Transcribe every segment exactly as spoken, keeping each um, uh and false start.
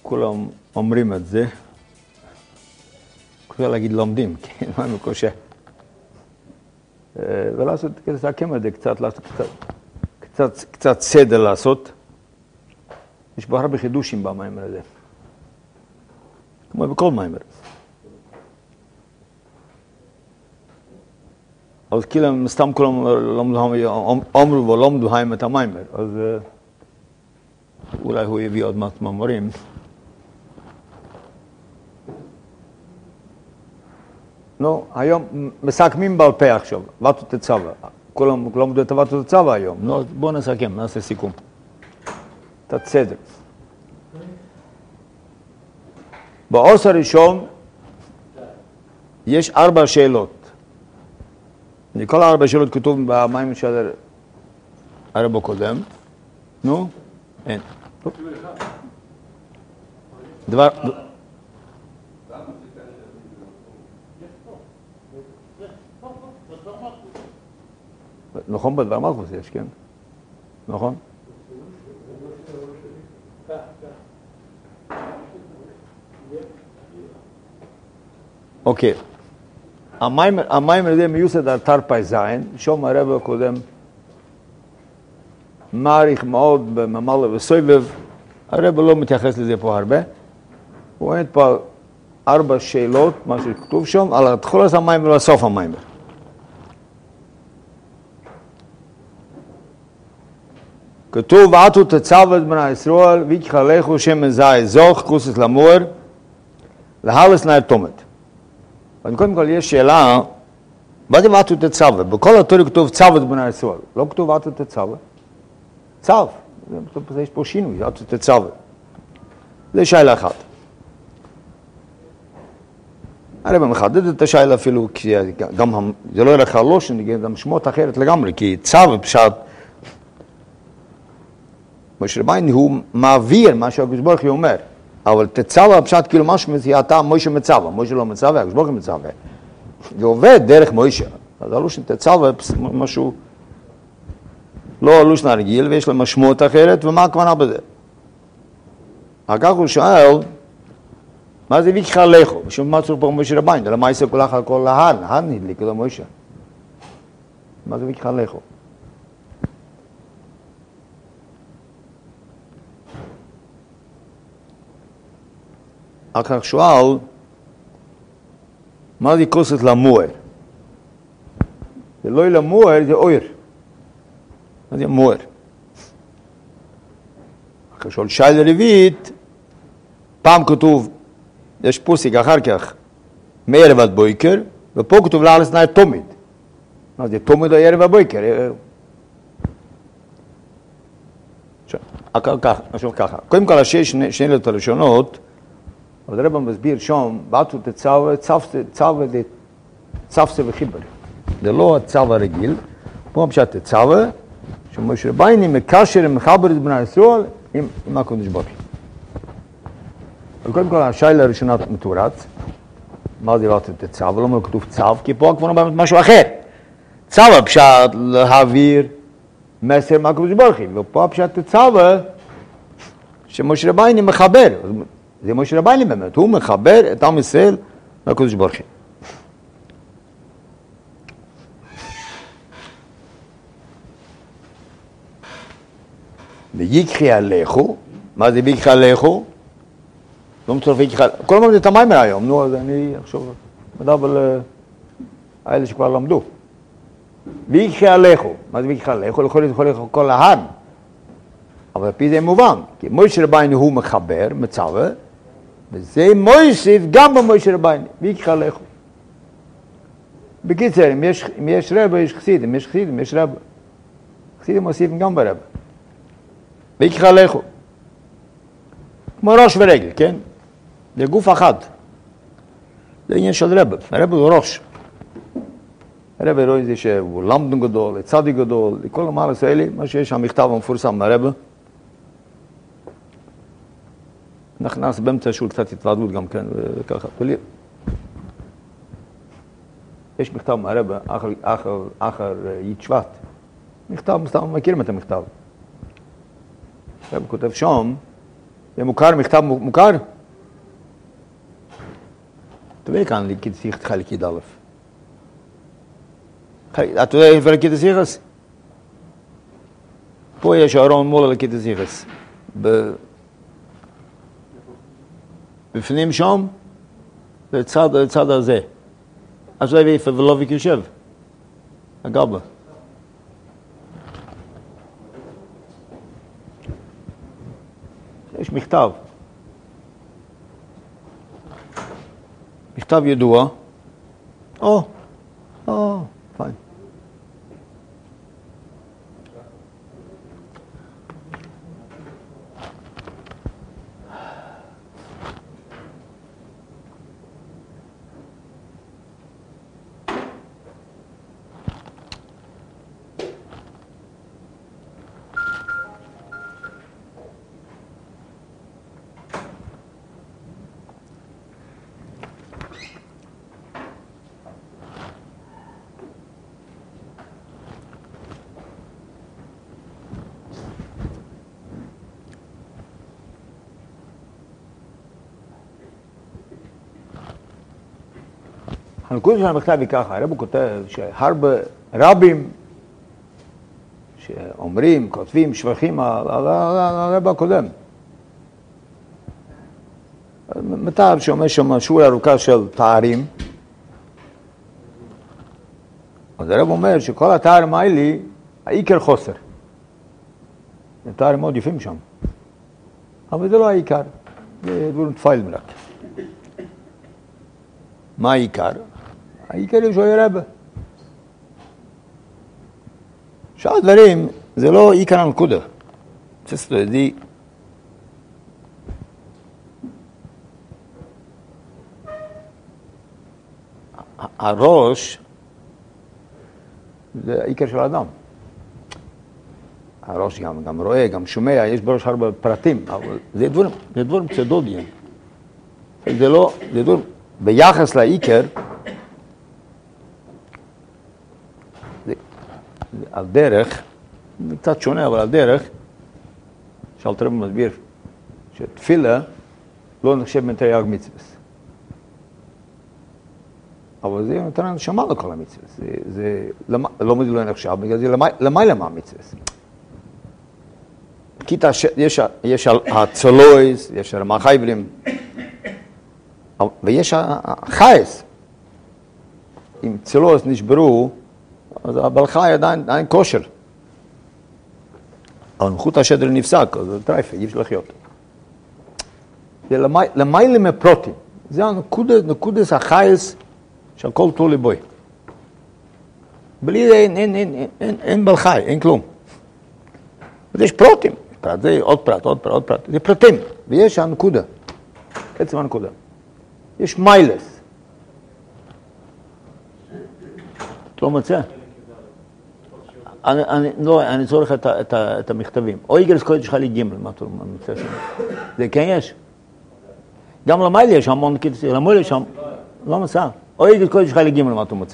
כולם אומרים את זה. קשה להגיד לומדים, כי מה מקושה. ולעשות, כדי לסכם את זה קצת, לעשות קצת, קצת, קצת סדר לעשות. יש בו הרבה חידושים במיימר הזה. כמו בכל מיימר. אז כאילו סתם כולם אומרו ולומדו היים את המיימר. אז אולי הוא יביא עוד מעט מאמרים. נו, היום מסכמים בעל פה עכשיו, ואתו תצווה. כולם למדו את ואתו תצווה היום. נו, בואו נסכם, נעשה סיכום. קצת סדר. בעוס הראשון יש ארבע שאלות. כל ארבע שאלות כתוב במים של הרב הקודם. נו, אין. דבר... נכון, בדבר מלכוס יש, כן? נכון? אוקיי. המים הזה מיוסד על תרפי זין, שום הרב הקודם מעריך מאוד בממלא וסובב, הרב לא מתייחס לזה פה הרבה. הוא עומד פה על ארבע שאלות, מה שכתוב שם, על התחולת המים ולסוף המים. כתוב, ועתו תצווה את בני ישראל, ויקחלכו שמן זית זוך, כוסס למור, להלס נער תומת. אבל קודם כל יש שאלה, מה זה ועתו תצווה? בכל התורה כתוב צווה את בני ישראל, לא כתוב ועתו תצווה. צו, יש פה שינוי, ועתו תצווה. זה שאלה אחת. הרב מחדד את השאלה אפילו, כי גם זה לא ילך הלושן, זה גם שמות אחרת לגמרי, כי צווה פשט, משה רבייני הוא מעביר מה שהקדוש ברוך הוא אומר, אבל תצווה פשט כאילו משהו אתה משה מצווה, משה לא מצווה, הקדוש ברוך הוא מצווה. זה עובד דרך משה, אז הלושן תצווה משהו לא הלושן הרגיל ויש לה משמעות אחרת, ומה הכוונה בזה? אחר כך הוא שואל, מה זה ויקחלכו? משום מה צריך פה משה רבייני, למה יעשה כולך על כל ההר, ההר נדליק, לא משה. מה זה ויקחלכו? אחר כך שואל, מה זה כוסת למוער? זה לא למוער, זה אויר. מה זה מוער? אחר כך שואל שאלה רביעית, פעם כתוב, יש פוסיק אחר כך, מערב עד בויקר, ופה כתוב להלס נער תומיד. מה זה תומיד או ערב עד בויקר? עכשיו ככה, קודם כל השש שאלות הראשונות, אבל הרב מסביר שם, ועתו תצווה, צווה זה צפסה וחיבר. זה לא הצווה הרגיל. פה פשט תצווה, שמשה רבייני מקשר ומחבר את בני ישראל עם הקדוש ברוך הוא. קודם כל השאלה הראשונה מתורץ, מה זה ועתו תצווה? לא כתוב צו, כי פה כבר אומר משהו אחר. צווה פשט להעביר מסר מהקדוש ברוך הוא, ופה פשט תצווה שמשה רבייני מחבר. זה משה רבייני באמת, הוא מחבר את עם ישראל לקדוש ברוך הוא. ויקחלכו, מה זה ויקחלכו? לא מצטרף ויקחלכו, כל הזמן זה את המיימר היום, נו, אז אני עכשיו מדבר על האלה שכבר למדו. ויקחלכו, מה זה ויקחלכו? יכול להיות כל ההר, אבל על פי זה מובן, כי משה רבייני הוא מחבר, מצווה, וזה מוסיף גם במשה רבייני, ויקחלכו. בקיצר, אם יש, אם יש רב, יש חסיד, אם יש חסיד, אם יש רב. חסידים מוסיפים גם ברב. ויקחלכו. כמו ראש ורגל, כן? זה גוף אחד. זה עניין של רב. הרב הוא ראש. הרב רואה זה שהוא למדן גדול, צדיק גדול, לכל המעל הישראלי, מה שיש המכתב המפורסם מהרב. נכנס באמצע שהוא קצת התוועדות גם כן, וככה. יש מכתב מהרב, אחר, אחר, אחר יד שבט. מכתב, מסתם מכירים את המכתב. הרב כותב שם, זה מוכר, מכתב מוכר? תביא כאן לכיד סיכס חלקית א'. אתה יודע איפה לכיד סיכס? פה יש ארון מול לכיד סיכס. בפנים שם, לצד הזה. אז לא איפה ולוביק יושב. הגבלה. יש מכתב. מכתב ידוע. או, או, פיין. הנקודה של המכתב היא ככה, הרב כותב שהרבה רבים שאומרים, כותבים, שבחים על הרב הקודם. מטר שאומר שם שורה ארוכה של תארים, אז הרב אומר שכל התארים האלה, העיקר חוסר. זה תארים מאוד יפים שם. אבל זה לא העיקר, זה דברים תפיילים רק. מה העיקר? העיקר יש אוי רבה. שאר דברים, זה לא עיקר הנקודה. צריך לדעי. הראש, זה העיקר של האדם. הראש גם, גם רואה, גם שומע, יש בראש הרבה פרטים, אבל זה דברים, זה דברים פסדודיים. זה לא, זה דברים, ביחס לעיקר, על דרך, זה קצת שונה, אבל על דרך, שאלת רב מסביר, שתפילה לא נחשב בין תרי"ג מצוות. אבל זה נותן הנשמה לכל המצוות. זה, זה לא מזה לא נחשב, בגלל זה למעלה מהמצוות. כיתה, יש, יש הצלויס, יש הרמ"ח העברים, ויש החייס. אם צלויס נשברו, אז הבעל חי עדיין, עדיין כושר. אבל מחוט השדר נפסק, אז זה טרייפה, אי אפשר לחיות. זה למעלה מפרוטים. זה הנקודס, נקודס החייס של כל תולי בוי. בלי זה אין, אין, אין, אין, אין, אין בעל חי, אין כלום. אז יש פרוטים. פרט זה עוד פרט, עוד פרט, עוד פרט. זה פרטים, ויש הנקודה. עצם הנקודה. יש מיילס. את לא מצא? אני, אני, לא, אני צורך את, את, את המכתבים. או איגרס קודש חלי גימל, מה אתה מצא שם? זה כן יש. גם למייל יש המון קיצור, למייל יש המון, לא מצא. או איגרס קודש חלי גימל, מה אתה מצא?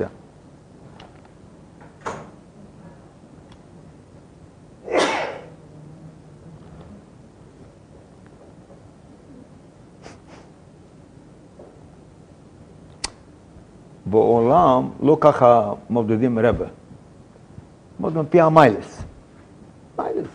בעולם לא ככה מודדים רבה. מודדים פי המיילס. מיילס.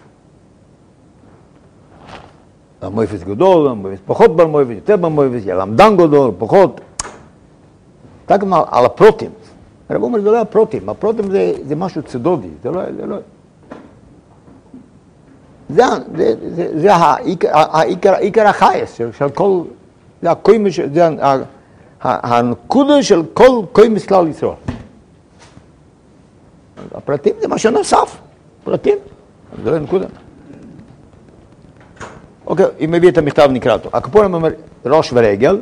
המויפס גדול, המויפס פחות במויפס, יותר במויפס, ילמדן גדול, פחות. אתה גם על, על הפרוטים. הרב אומר, זה לא הפרוטים. הפרוטים זה, זה משהו צדודי. זה לא... זה, לא. זה, זה, זה, זה העיקר, העיקר, העיקר החייס של, של כל... זה הקוימש... זה ה... הנקודה של כל קוימס כלל ישראל. הפרטים זה מה שנוסף. פרטים. זה לא נקודה. אוקיי, אם מביא את המכתב נקרא אותו. הקפורם אומר ראש ורגל,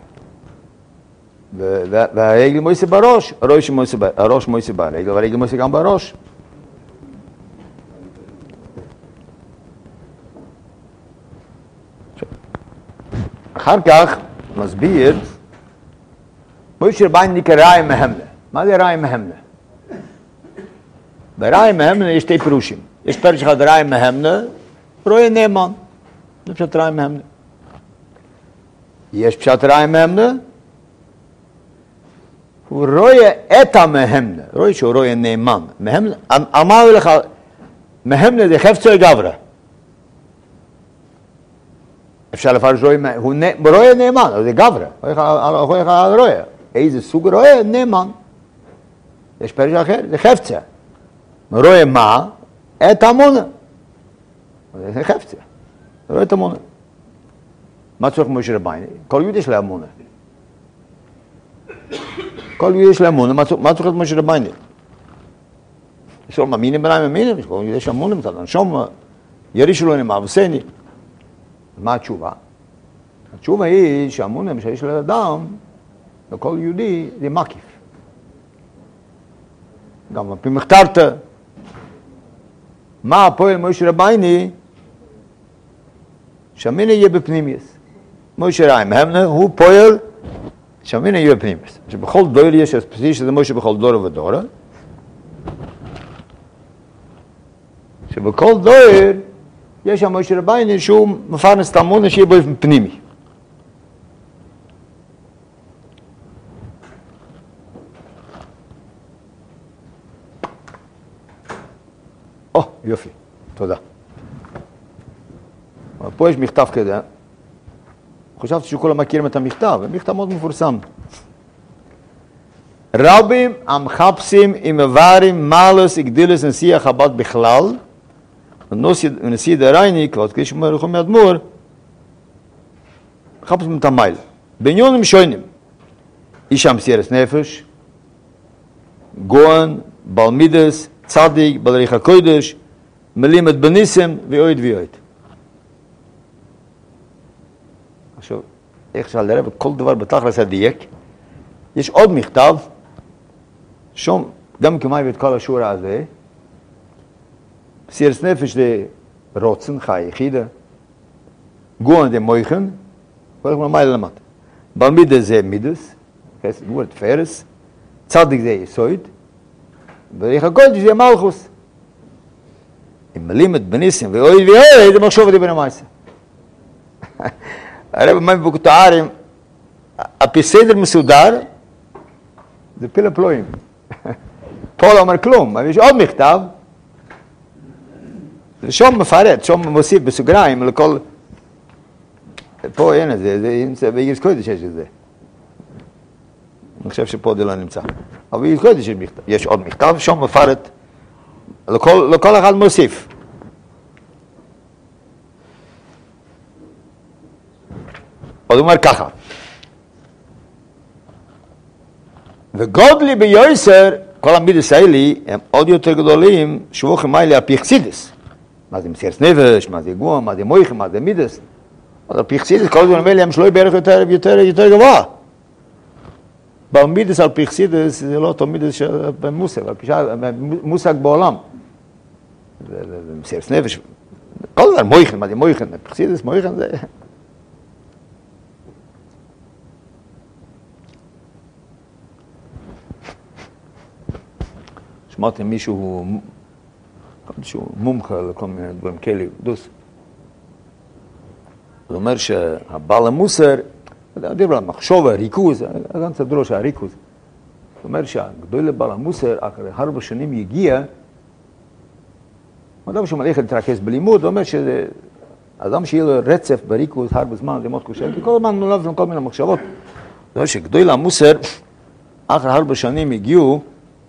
והרגל מויסה בראש, הראש מויסה ברגל, והרגל מויסה גם בראש. אחר כך מסביר מוישה רבינו נקרא ראי מהמנה. מה זה ראי מהמנה? בראי מהמנה יש שתי פירושים. יש פרש אחד ראי מהמנה, רואה נאמן. זה פשט רעי מהמנה. יש פשט רעי מהמנה, הוא רואה את המהמנה, רואה שהוא רואה נאמן. מהמנה, אמר לך, מהמנה זה חפצו גברה. אפשר לפרש רואה, הוא רואה נאמן, זה גברה, הוא רואה. איזה סוג רואה? נאמן. יש פרש אחר, זה חפצה. רואה מה? את המונה. זה חפצה. רואה את המונה. מה צריך משה רבייני? כל יהודי יש לה אמונה. כל יהודי יש לה אמונה, מה צריך את משה רבייני? יש לו מאמינים בניים מאמינים, יש אמונה מצד הנשום, יריש לו נאמר וסני. מה התשובה? התשובה היא שהאמונה שיש לאדם, לכל יהודי, זה מקיף. גם בפי מחתרת. מה הפועל משה רבייני? שהמינה יהיה בפנימיוס. משה רבייני, מהמנה הוא פועל שהמינה יהיה בפנימיוס. שבכל דור יש הספציפי שזה משה בכל דור ודור. שבכל דור יש שם משה רבייני שהוא מפרנס את האמונה שיהיה באופן פנימי. או, יופי, תודה. אבל פה יש מכתב כזה. חשבתי שכולם מכירים את המכתב, המכתב מאוד מפורסם. רבים המחפשים עם איברים מעלוס הגדילוס נשיא החב"ד בכלל, ונשיא דרייני, כבוד כדי שאומר לכם מאדמו"ר, מחפשים את המייל. בעניונים שונים, איש המסירת נפש, גאון, בעל מידס, צדיק, בעל ריח הקודש, מלימד בניסם ואויד ואויד. עכשיו, איך אפשר לראות כל דבר בתכלס הדייק? יש עוד מכתב, שום, גם כמעט את כל השורה הזה, מסירת נפש זה רוצן, חי, יחידה, גאון זה מויכן, הולך למעלה למטה. בעל מידס זה מידס, חסד גבול תפארס, צדיק זה יסוד, וריח הקודש זה מלכוס. אם מלימד בניסים ואויד ואויד, זה מחשוב אותי בין המעשה. הרב מים בקוטערים, הפסדר מסודר, זה פילה פלואים. פה לא אומר כלום, אבל יש עוד מכתב, שום מפרט, שום מוסיף בסוגריים לכל... פה אין את זה, זה באיגרס קודש יש את זה. אני חושב שפה זה לא נמצא. אבל באיגרס קודש יש מכתב, יש עוד מכתב, שום מפרט, לכל, לכל אחד מוסיף. עוד אומר ככה, וגודלי ביוסר, כל המידס האלה הם עוד יותר גדולים, שבוכם האלה על פי חסידס. מה זה מסירת נפש, מה זה גאון, מה זה מויכם, מה זה מידס. על פי חסידס, כל הדברים האלה הם שלוי בערך יותר, יותר, יותר גבוה. במידס על פי חסידס זה לא אותו מידס של מושג, מושג בעולם. מסירת נפש, כל דבר מויכם, מה זה מויכם, פי חסידס, מויכם זה... שמעתי מישהו שהוא מומחה לכל מיני דברים כאלה, דוס. הוא אומר שהבעל המוסר, דיבר על מחשוב, ריכוז, גם סדרו שהריכוז. הוא אומר שהגדול לבעל המוסר, אחרי הרבה שנים יגיע, אדם שמלך להתרכז בלימוד, הוא אומר שאדם שיהיה לו רצף בריכוז הרבה זמן, זה מאוד קשה, כי כל הזמן נולד עם כל מיני מחשבות. הוא אומר שגדול המוסר, אחרי הרבה שנים הגיעו,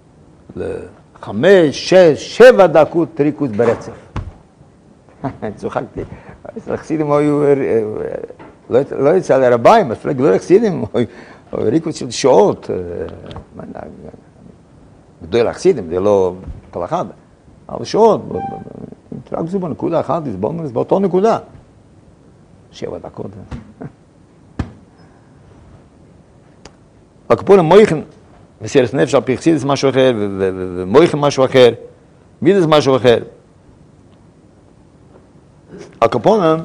לחמש, שש, שבע דקות ריכוז ברצף. צוחקתי. החסידים היו, לא יצא לרביים, אפילו לא החסידים, ריכוז של שעות. גדול החסידים, זה לא כל אחד. אבל שעות, רק זו בנקודה אחת, הסברנו לזה באותו נקודה. שבע דקות. הקפון המויכן, מסירת נפש על פי חסידס משהו אחר, ומויכן משהו אחר, מידס משהו אחר. הקפונם,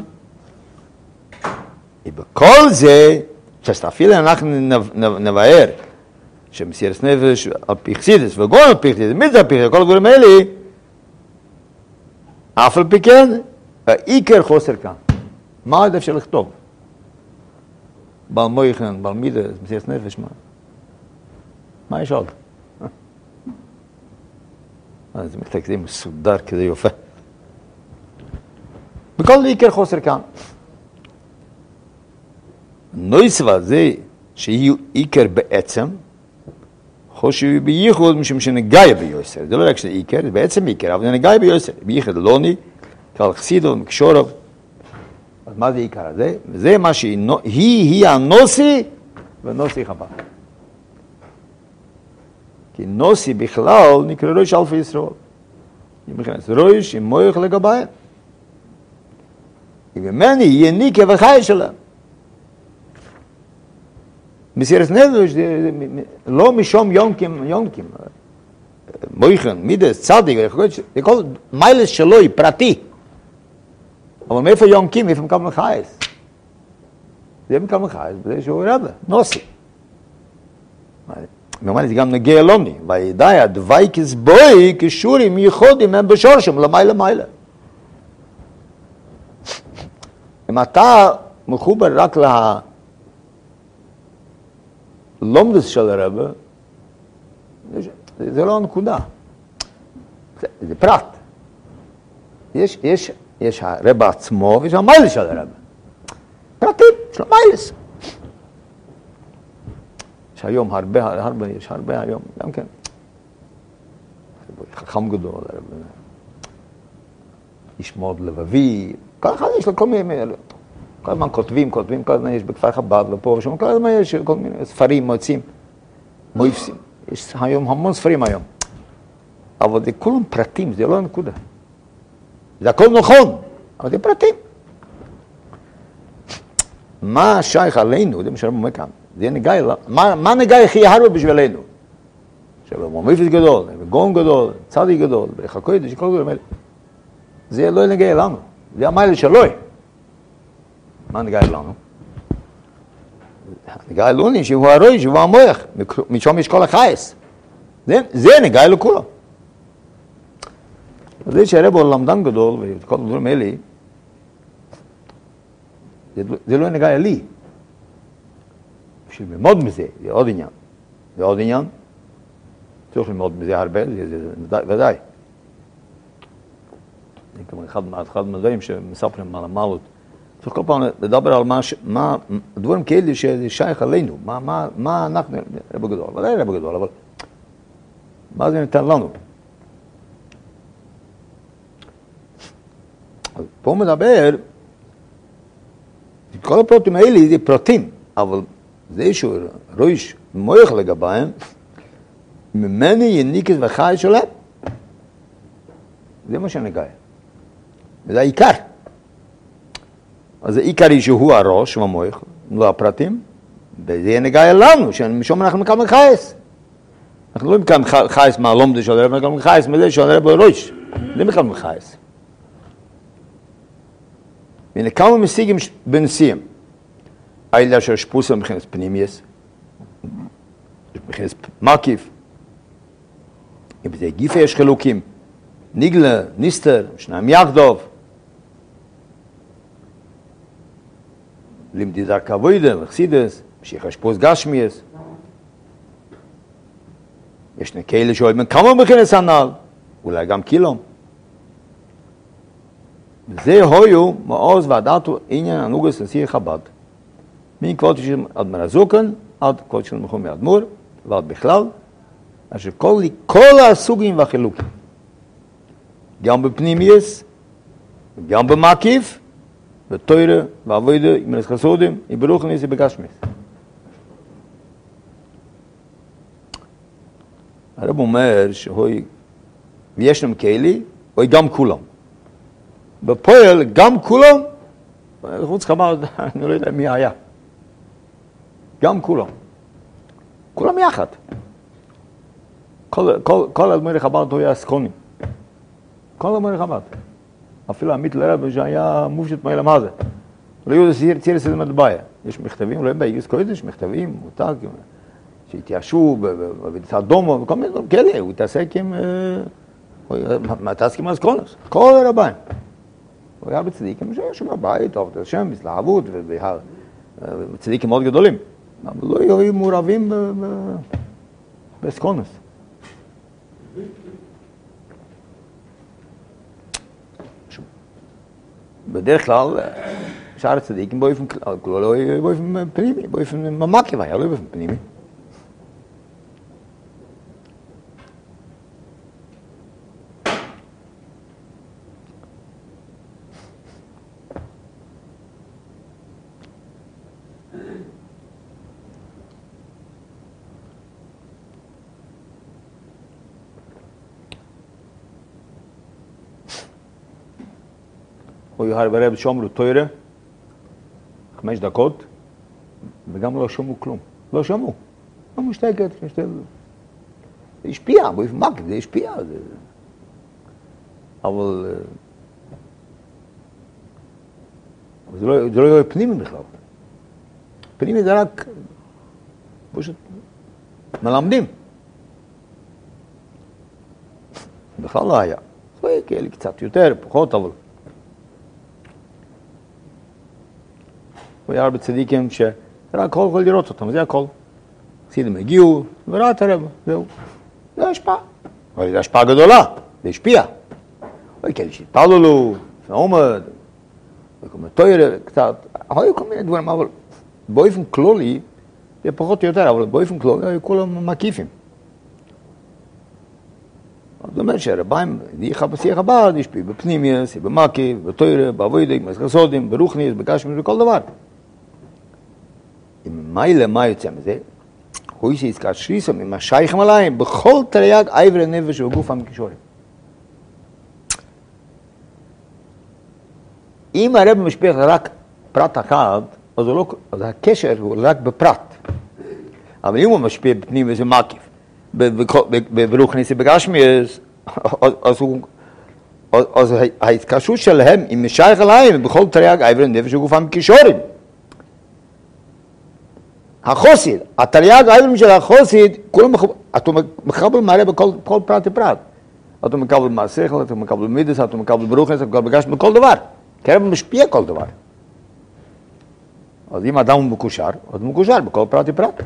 בכל זה, כשאפילו אנחנו נבהר, שמסירת נפש על פי חסידס, וגאון על פי חסידס, מידס על פי חסידס, כל הדברים האלה, אף על פי כן, העיקר חוסר כאן. מה עוד אפשר לכתוב? בעל מויכן, בעל מידס, מסירת נפש, מה? מה יש עוד? זה מתקדים מסודר כזה יופה. בכל עיקר חוסר כאן. נויסווה זה שיהיו עיקר בעצם, חושב בייחוד משום שנגאי ביוסר. זה לא רק שזה עיקר, זה בעצם עיקר, אבל זה נגאי ביוסר. בייחוד לוני, כל חסידו, מקשורוב. אז מה זה עיקר הזה? זה מה שהיא, היא הנוסי ונוסי חב"ד. כי נוסי בכלל נקרא ראש אלפי ישראל. היא מכנס ראש עם מויך לגביהם. וממני יהיה ניקה וחי שלהם. מסירת נפש, לא משום יונקים, יונקים. מויכן, מידס, צדיק, כל מיילס שלו היא פרטי. אבל מאיפה יונקים, מאיפה מקבל חייס? זה מקבל חייס, בזה שהוא רבה, נוסי. ממני זה גם נגיע אלוני, וידעי הדוויקס בוי קשורים ייחודים הם בשורשם, למעלה למעלה. אם אתה מחובר רק ללומדס של הרבה, זה לא הנקודה. זה, זה פרט. יש, יש, יש הרבה עצמו ויש המיילה של הרבה. פרטים, יש לו מיילס. יש היום הרבה, הרבה, יש הרבה היום, גם כן. חכם גדול, הרבה. איש מאוד לבבי, כל אחד יש לו כל מיני, כל הזמן כותבים, כותבים, כל הזמן יש בכפר חב"ד ופה ושם, כל הזמן יש כל מיני ספרים, מוצאים, מויפסים. יש היום המון ספרים היום. אבל זה כולם פרטים, זה לא נקודה. זה הכל נכון, אבל זה פרטים. מה שייך עלינו, זה מה שאני אומר כאן, זה נגעי, מה, מה נגעי הכי הרבה בשבילנו? עכשיו, מויפס גדול, גאון גדול, צדיק גדול, בחקוי, זה שכל גדול, זה לא נגעי לנו, זה המיילה שלוי. מה נגעי לנו? נגעי לוני שהוא הרוי, שהוא המוח, משום יש כל החייס. זה, זה נגעי לכולם. זה שהרב הוא למדן גדול, וכל הדברים האלה, זה, זה לא נגעי לי. בשביל ללמוד מזה, זה עוד עניין. זה עוד עניין. צריך ללמוד מזה הרבה, זה, זה, זה ודאי. זה כמו אחד, אחד מהדברים שמספרים על המעלות. צריך כל פעם לדבר על מה, מה, דברים כאלה שזה שייך עלינו, מה, מה, מה אנחנו, רב גדול, ודאי רב גדול, אבל מה זה ניתן לנו? אז פה מדבר, כל הפרוטים האלה זה פרוטים, אבל זה שהוא ראש מויך לגביהם, ממני יניקס וחי שלהם, זה מה שנגע. וזה העיקר. אז העיקרי שהוא הראש והמויך, לא הפרטים, וזה נגע לנו, שמשום אנחנו מקבלים חייס. אנחנו לא מקבלים חייס מהלומדה של הרב, אנחנו מקבלים חייס מזה של הרב הראש. זה מקבלים חייס. והנה כמה משיגים בנשיאים. האלה אשר שפוסם מבחינת פנימייס, מבחינת מקיף. אם זה גיפה יש חילוקים. ניגלה, ניסטר, שניים יחדוב. לימדי דרכי אבוידה, לחסידס, משיח אשפוז גשמייס. יש כאלה שאוהבים כמה מבחינת הנ"ל, אולי גם קילום. וזה הויו מעוז ועדתו עניין הנוגס נשיא חב"ד. מכבוד של אדמו"ר הזקן עד כבוד של מחומי האדמו"ר ועד בכלל, אשר כל, כל הסוגים והחילוקים, גם בפנימייס, גם במקיף, בתורה ועבודה, עם חסודים, עם ברוכניס ובגשמיס. הרב אומר שהוי, ויש להם כאלה, הוי גם כולם. בפועל גם כולם, חוץ חב"ד, אני לא יודע מי היה. גם כולם. כולם יחד. כל, כל, כל אדמו"רי חב"ד הוא היה סקונים. כל אדמו"רי חב"ד. אפילו עמית לרב שהיה מופשט מעלה מה זה. לא יהיו לסיר ציר לסדר מדבעיה. יש מכתבים, לא הם באיגוס קודש, מכתבים, מותג, שהתיישו בצד דומו, וכל מיני דברים כאלה. הוא התעסק עם... מתעסק עם הסקונוס. כל הרביים. הוא היה בצדיקים, שהיה שם בבית, עובד השם, בהתלהבות, וצדיקים מאוד גדולים. אבל לא היו מעורבים באסקונס. בדרך כלל, שאר הצדיקים באופן כלל, באופן פנימי, באופן ממקיף היה, לא באופן פנימי. הוא יהר ברב שומרו תוירה, חמש דקות, וגם לא שומעו כלום. לא שמעו. לא משתקת, משתקת. זה השפיע, באופן מקיף, זה השפיע. זה... אבל... אבל זה לא, זה לא יהיה פנימי בכלל. פנימי זה רק... פשוט... מלמדים. בכלל לא היה. זה היה כאלה קצת יותר, פחות, אבל... הוא היה הרבה צדיקים שרק הכל יכול לראות אותם, זה הכל. חסידים הגיעו, וראה את הרב, זהו. זה השפעה. אבל זה השפעה גדולה, זה השפיע. היו כאלה שהתפללו, עומד, וכל מיני תוירה, קצת, היו כל מיני דברים, אבל באופן כללי, זה פחות או יותר, אבל באופן כללי היו כולם מקיפים. זאת אומרת שהרביים, דיחה בשיח הבא, השפיעו בפנימייס, במקיף, בתוירה, בעבודת, במסכסודים, ברוחניס, בקשמיס, בכל דבר. מה למה יוצא מזה? הוא שיזכר שריסו ממשייכים עליהם בכל תרי"ג עבר הנפש ובגוף המקישורים. אם הרב משפיע רק פרט אחד, אז, לא, אז הקשר הוא רק בפרט. אבל אם הוא משפיע בפנים וזה מקיף, ברוחניס ובקשמיס, אז, אז ההתקשרות שלהם עם משייך עליהם בכל תרי"ג עבר הנפש ובגוף המקישורים. החוסיד, התרי"ג העברים של החוסיד, כולם אתה מקבל מעלה בכל פרט ופרט. אתה מקבל מהשכל, אתה מקבל מידס, אתה מקבל ברוחניס, אתה מקבל בקשמיס, בכל דבר. כי הרב משפיע כל דבר. אז אם אדם הוא מקושר, אז הוא מקושר בכל פרט ופרט.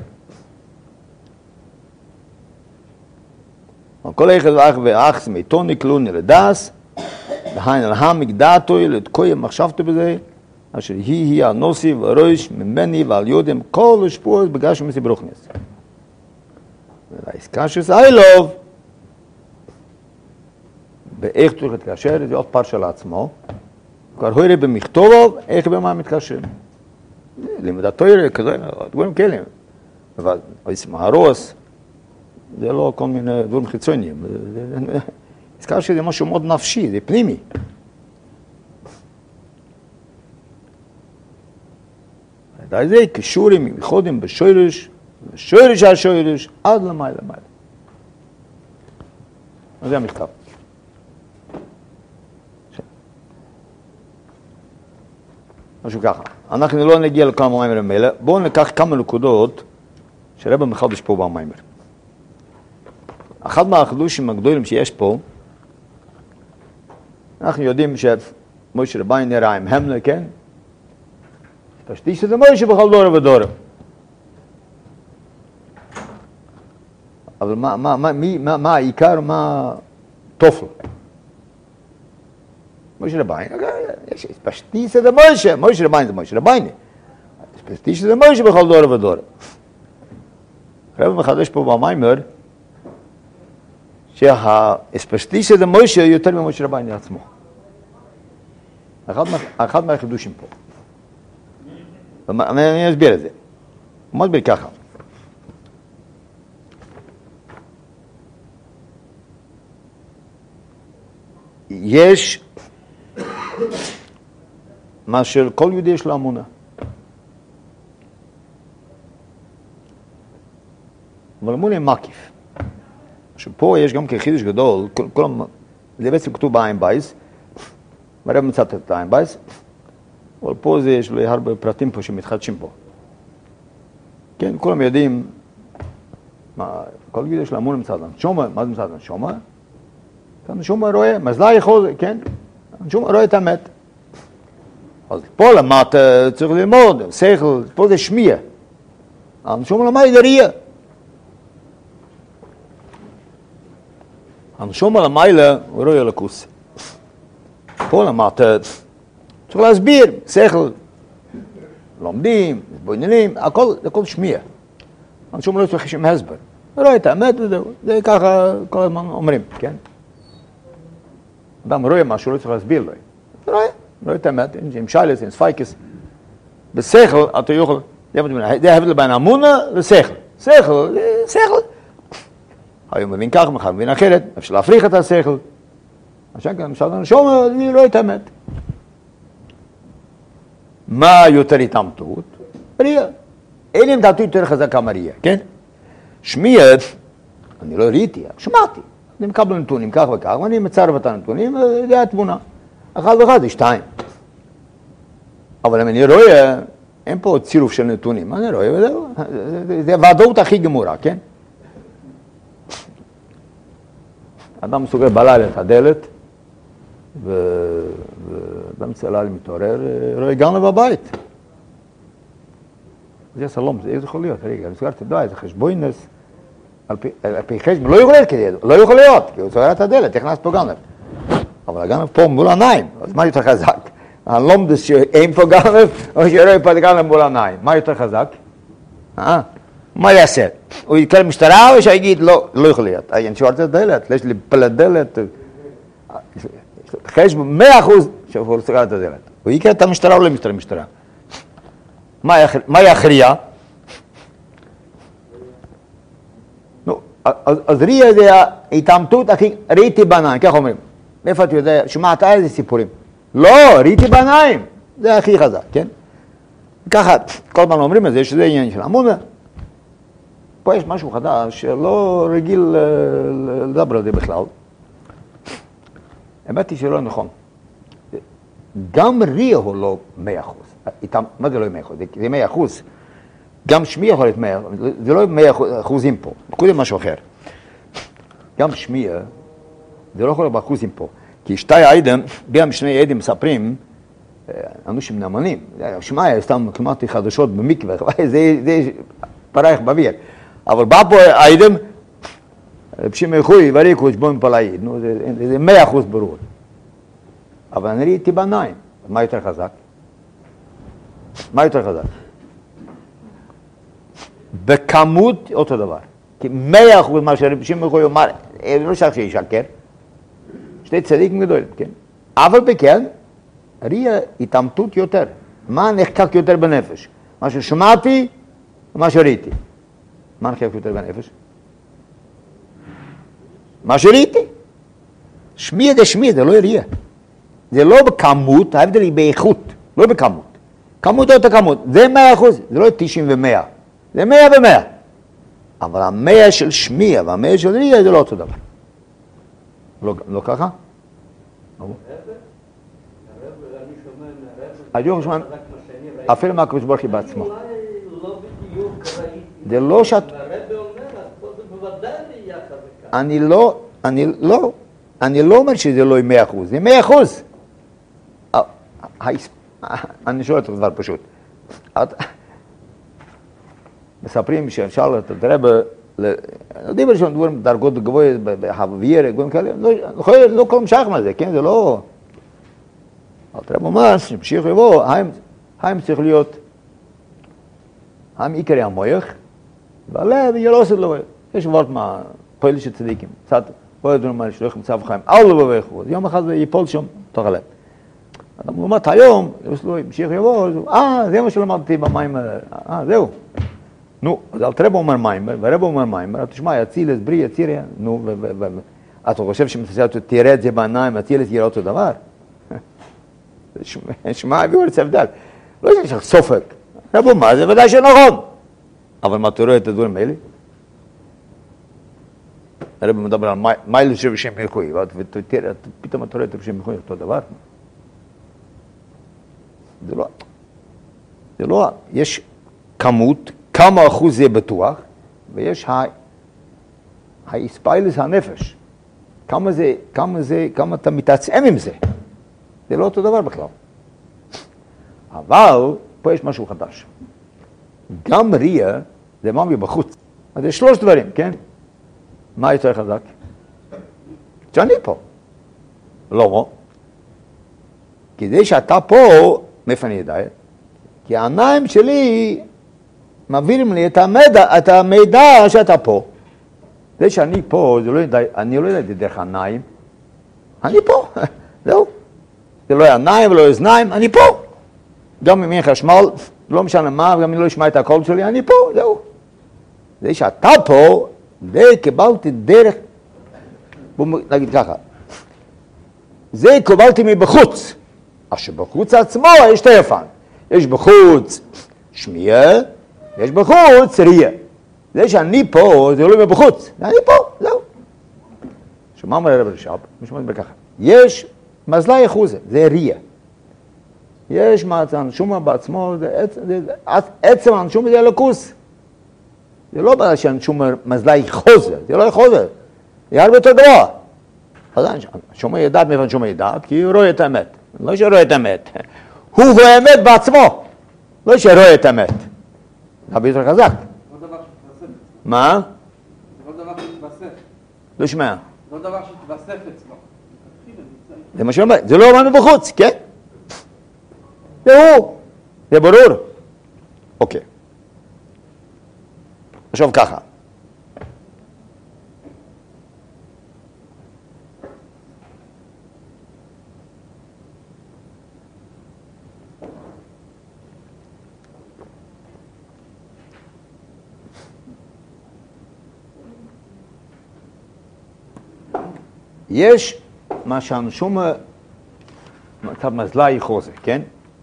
כל אחד ואח ואח סמיתו נקלו נרדס, והיין על המקדעתו, לתקוי מחשבתו בזה, אשר היא היא הנוסי והראש ממני ועל יודם כל השפועות בגשמיס וברוחניס. והעסקשס איילוב, באיך צריך להתקשר, זה עוד פרשה לעצמו, כבר הוירה במכתובו, איך במה מתקשרים. לימדת תוירה, כזה, דברים כאלה. אבל מהרוס, זה לא כל מיני דברים חיצוניים. עסקשס זה משהו מאוד נפשי, זה פנימי. די זה קישורים מיוחדים בשורש, בשורש השורש, עד למעלה למעלה. אז זה המכתב. משהו ככה. אנחנו לא נגיע לכמה מיימרים האלה. בואו ניקח כמה נקודות שרבא מחדש פה במיימר. אחד מהחידושים הגדולים שיש פה, אנחנו יודעים שמשה רבינו נראה עם המלה, כן? פשטי שזה משה בכל דור ודור. אבל מה, מה, מה, מה, מה העיקר, מה תופל? משה רבינו, פשטי שזה משה, משה רבינו זה משה רבינו. פשטי שזה משה בכל דור ודור. הרב מחדש פה במיימר, שהפשטי שזה משה יותר ממשה רבינו עצמו. אחד מהחידושים פה. אני אסביר את זה. הוא מסביר ככה. יש מה של כל יהודי יש לו אמונה. אבל אמונה היא מקיף. שפה יש גם כחידוש גדול, כל, כל, זה בעצם כתוב בעין בייס, והרב מצאת את העין בייס, אבל פה זה יש לו הרבה פרטים פה שמתחדשים פה. כן, כולם יודעים, מה, כל יהודי יש לו אמונה מצד הנשמה, מה זה מצד הנשמה? הנשמה רואה, מזלה יכול, כן? הנשמה רואה את האמת. אז פה למטה צריך ללמוד, שכל, פה זה שמיע. הנשום למעלה זה ראייה. הנשום למעלה הוא רואה אלוקות. פה למטה צריך להסביר, שכל, לומדים, מתבוננים, הכל, הכל שמיע. הנשום לא צריך שום הסבר. הוא רואה את האמת וזהו, זה ככה כל הזמן אומרים, כן? אדם רואה משהו, לא צריך להסביר לו. הוא רואה, רואה את האמת, עם שיילס, עם ספייקס. בשכל, אתה יכול, זה ההבדל בין אמונה לשכל. שכל, שכל. היום מבין כך, מחר מבין אחרת, אפשר להפריך את השכל. עכשיו כאן, למשל, הנשום, אני רואה את האמת. מה יותר התאמתות? ראייה. אין לי התאמתות יותר חזקה מראייה, כן? שמיע, אני לא ראיתי, שמעתי. אני מקבל נתונים כך וכך, ואני מצרף את הנתונים, זה התמונה. אחד ואחד זה שתיים. אבל אם אני רואה, אין פה צירוף של נתונים, אני רואה, וזהו, זה הוודאות הכי גמורה, כן? אדם סוגר בלילה את הדלת, ובאמצע הלילה מתעורר, רואה גנב בבית. זה סלום, זה יכול להיות, רגע, אני סוגר את הדלת, זה חשבוינס, על פי חשבון, לא יכול להיות כדי, לא יכול להיות, כי הוא סוגר את הדלת, נכנס פה גנב. אבל הגנב פה מול עיניים, אז מה יותר חזק? אני לא מדס שאין פה גנב, או שרואה פה גנב מול עיניים, מה יותר חזק? אה? מה יעשה? הוא יקרא משטרה או שיגיד, לא, לא יכול להיות. אני שואל את הדלת, יש לי פלט דלת, חשבון מאה אחוז שהוא סוגר את הדלת. הוא יקרא את המשטרה או לא משטרה משטרה. מה יכריע? אז ראייה זה ההתאמתות הכי, ראיתי בעיניים, כך אומרים. איפה אתה יודע, שמעת איזה סיפורים? לא, ראיתי בעיניים, זה הכי חזק, כן? ככה, כל פעם אומרים את זה, שזה עניין של אמונה. פה יש משהו חדש שלא רגיל לדבר על זה בכלל. האמת היא שלא נכון. גם ראייה הוא לא מאה אחוז. מה זה לא מאה אחוז? זה מאה אחוז. גם שמיע יכול להיות מאה, זה לא מאה אחוזים פה, קודם משהו אחר. גם שמיע, זה לא יכול להיות באחוזים פה. כי שתי העדים, גם שני העדים מספרים, אנשים נאמנים, שמע, סתם כמעט חדשות במקווה, זה פרח באוויר. אבל בא פה העדים, בשם איכוי וריקו שבוים פלאי, זה מאה אחוז ברור. אבל אני ראיתי בעיניים, מה יותר חזק? מה יותר חזק? בכמות אותו דבר. כי מאה אחוז מה שרבשים יכול לומר, לא שייך שישקר. שתי צדיקים גדולים, כן? אבל בכן, ראייה התאמתות יותר. מה נחקק יותר בנפש? מה ששמעתי ומה שראיתי. מה נחקק יותר בנפש? מה שראיתי. שמיע זה שמיע, זה לא ראייה. זה לא בכמות, ההבדל היא באיכות, לא בכמות. כמות או אותה כמות, זה מאה אחוז, זה לא תשעים ומאה. זה מאה ומאה. אבל המאה של שמיע והמאה של ראייה זה לא אותו דבר. לא, לא ככה? אני שומע, אפילו מהקדוש ברוך הוא בעצמו. זה לא שאת... אני לא, אני לא, אני לא אומר שזה לא מאה אחוז, זה מאה אחוז. אני שואל את הדבר פשוט. מספרים שאפשר לתראה ב... יודעים ראשון דברים דרגות גבוהות בחווירה, גבוהים כאלה, לא כל משך מה זה, כן? זה לא... אבל תראה ממש, שמשיך לבוא, האם צריך להיות... האם עיקרי המויך, והלב יהיה לא עושה לו... יש וורט מה... פועל של צדיקים, קצת... בואו ידענו מה לשלוח מצב חיים, אל לא בבחרו, יום אחד זה ייפול שם, תוך הלב. אדם אומרת היום, המשיך יבוא, אה, זה מה שלמדתי במים, אה, זהו. נו, אז אל תראה בו אומר מים, וראה בו אומר מים, תשמע, יצילס, בריא, יציריה, נו, אתה חושב שמתעשייה, תראה את זה בעיניים, יצילס יראה אותו דבר? שמע, הביאו לצו דל. לא יש לך סופק. ראה בו מה, זה ודאי שנכון. אבל מה, תראה את הדברים האלה? הרב מדבר על מייל של בשם איכוי, ופתאום אתה רואה את בשם איכוי, אותו דבר. זה לא, זה לא, יש כמות, כמה אחוז זה בטוח, ויש האספיילס הנפש. כמה זה, כמה זה, כמה אתה מתעצם עם זה. זה לא אותו דבר בכלל. אבל פה יש משהו חדש. גם ריה זה מה מבחוץ. אז יש שלוש דברים, כן? מה יותר חזק? שאני פה. לא. כדי שאתה פה, מאיפה אני יודע? כי העיניים שלי מעבירים לי את המידע, את המידע שאתה פה. זה שאני פה, זה לא יודע, אני לא יודע דרך העיניים. אני פה, זהו. זה לא עיניים ולא אוזניים, אני פה. גם אם אין חשמל, לא משנה מה, וגם אם לא אשמע את הקול שלי, אני פה, זהו. זה שאתה פה, זה קיבלתי דרך, בואו נגיד ככה, זה קיבלתי מבחוץ. אז שבחוץ עצמו יש טלפון. יש בחוץ שמיעה, יש בחוץ ראייה. זה שאני פה, זה לא מבחוץ, אני פה, זהו. שמה אומר הרב רש"ב? משמעות בככה. יש מזלה יחוזה, זה ראייה. יש הנשומה בעצמו, זה, זה, זה, עצם הנשומה זה אלוקוס. זה לא בעיה שהנשומה מזלה יחוזה, זה לא יחוזה. זה הרבה יותר גבוה. אז הנשומה ידעת מאיפה הנשומה ידעת, כי הוא רואה את האמת. לא שרואה את האמת. הוא רואה האמת בעצמו. לא שרואה את האמת. זה הרבה יותר חזק. לא דבר שתתווסף. מה? זה לא דבר שתתווסף. לא שומע. זה לא דבר שתתווסף אצלו. זה מה שאומר, זה לא אמרנו בחוץ, כן? זה הוא. זה ברור. אוקיי. עכשיו ככה. יש מה שהנשומה, מצב מזלה יחוזה, כן?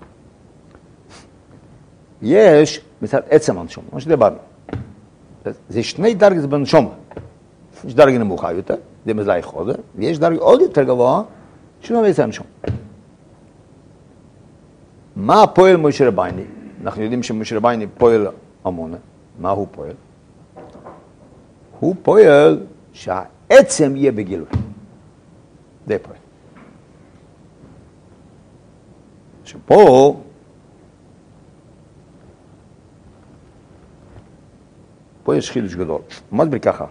יש מצד עצם הנשומה, מה שדיברנו. זה שני דרגות בנשומה. יש דרגה נמוכה יותר, זה מזלה יחוזה, ויש דרגה עוד יותר גבוהה, שלא מעצם הנשומה. מה פועל משה רבייני? אנחנו יודעים שמשה רבייני פועל המון. מה הוא פועל? הוא פועל שהעצם יהיה בגילוי. זה פועל. שפה פה יש חידוש גדול. מה דבר ככה?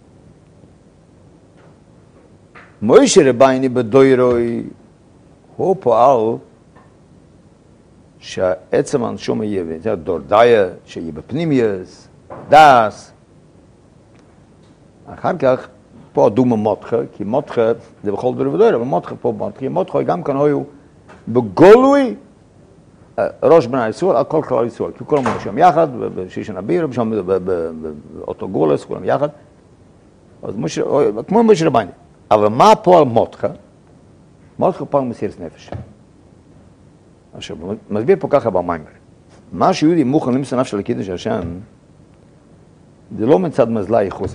משה רבייני בדוירוי הוא פועל שהעצם הנשום יהיה, זה דורדיה, שיהיה בפנימייס, דס. אחר כך פה הדומה מותחה, כי מותחה זה בכל דור ודור, אבל מותחה פה מותחה, מותחה גם כאן היו בגולוי ראש בני ישראל, על כל כלל ישראל, כי כולם היו שם יחד, בשישן הביר, באותו גולס, כולם יחד, אז כמו משה רבייני. אבל מה פה על מותחה? מותחה פה על מסירת נפש. עכשיו, מסביר פה ככה במיימר. מה שיהודי מוכן למסור נפש על קידוש השם, זה לא מצד מזלה יחוזה.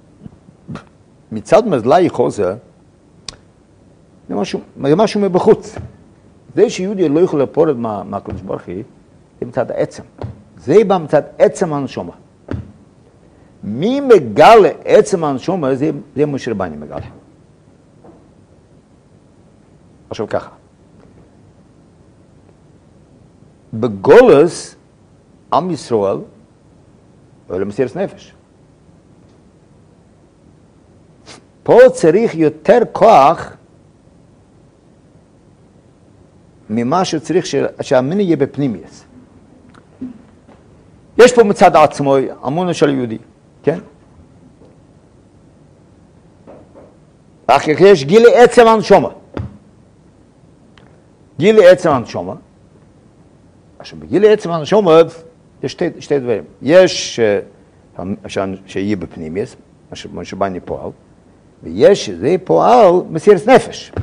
מצד מזלה יחוזה, זה משהו, זה משהו מבחוץ. זה שיהודי לא יכול לפורד מה, מהקדוש ברוך הוא, זה מצד העצם. זה בא מצד עצם הנשומה. מי מגלה עצם הנשומה, זה, זה משה רבייני מגלה. עכשיו ככה. בגולס, עם ישראל, הוא למסירת נפש. פה צריך יותר כוח ממה שצריך שהאמונה יהיה בפנימייס. יש פה מצד עצמו, אמונה של יהודי, כן? אחר כך יש גילי עצם הנשומה. גילי עצם הנשומה. עכשיו, בגילי עצם הנשומה יש שתי, שתי דברים. יש שיהיה בפנימייס, מה שבייני פועל, ויש שזה פועל מסירת נפש.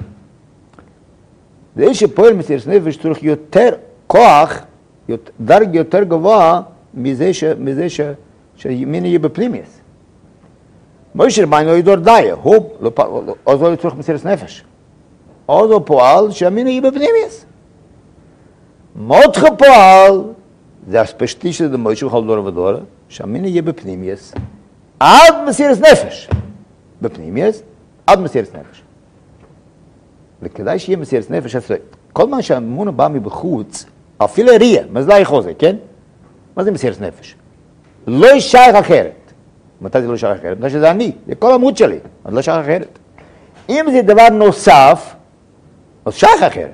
זה שפועל מסירת נפש צריך יותר כוח, דרג יותר גבוה מזה, ש, מזה ש, שימין יהיה בפנימייס. משה רביינו הוא דורדיה, הוא אז לא צריך מסירת נפש. אז הוא פועל שהמין יהיה בפנימייס. מותחה פועל, זה הספשתי של משה בכל דור ודור, שהמין יהיה בפנימייס, עד מסירת נפש. בפנימייס, עד מסירת נפש. וכדאי שיהיה מסירת נפש, כל מה שהאמונה באה מבחוץ, אפילו ריה, מזלאי חוזה, כן? מה זה מסירת נפש? לא שייך אחרת. מתי זה לא שייך אחרת? מתי שזה אני, זה כל עמוד שלי, אז לא שייך אחרת. אם זה דבר נוסף, אז שייך אחרת.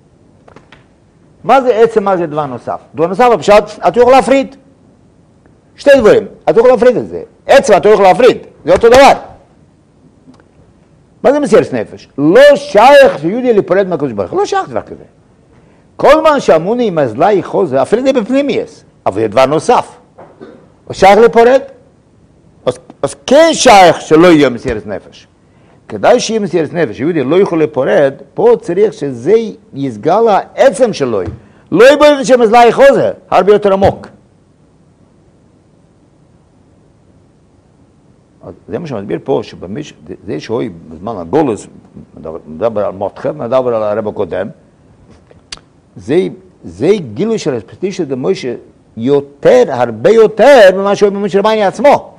מה זה עצם, מה זה דבר נוסף? דבר נוסף, פשוט, אתה יכול להפריד. שתי דברים, אתה יכול להפריד את זה. עצם, אתה יכול להפריד, זה אותו דבר. מה זה מסירת נפש? לא שייך שיהודי להיפרד מהקדוש ברוך הוא, לא שייך דבר כזה. כל מה שאמוני עם מזלאי חוזה, אפילו זה בפנימייס, אבל זה דבר נוסף. אז שייך להיפרד? אז, אז כן שייך שלא יהיה מסירת נפש. כדאי שיהיה מסירת נפש, יהודי לא יכול להיפרד, פה צריך שזה יסגל העצם שלו. לא יבוא שמזלאי חוזה, הרבה יותר עמוק. אז זה מה שמסביר פה, שבמיש, זה שהוא בזמן הגולוס, מדבר על מותחם, מדבר על הרב הקודם, זה, זה גילוי של הספציפי של מוישה יותר, הרבה יותר ממה שהוא במוישה רבייני עצמו.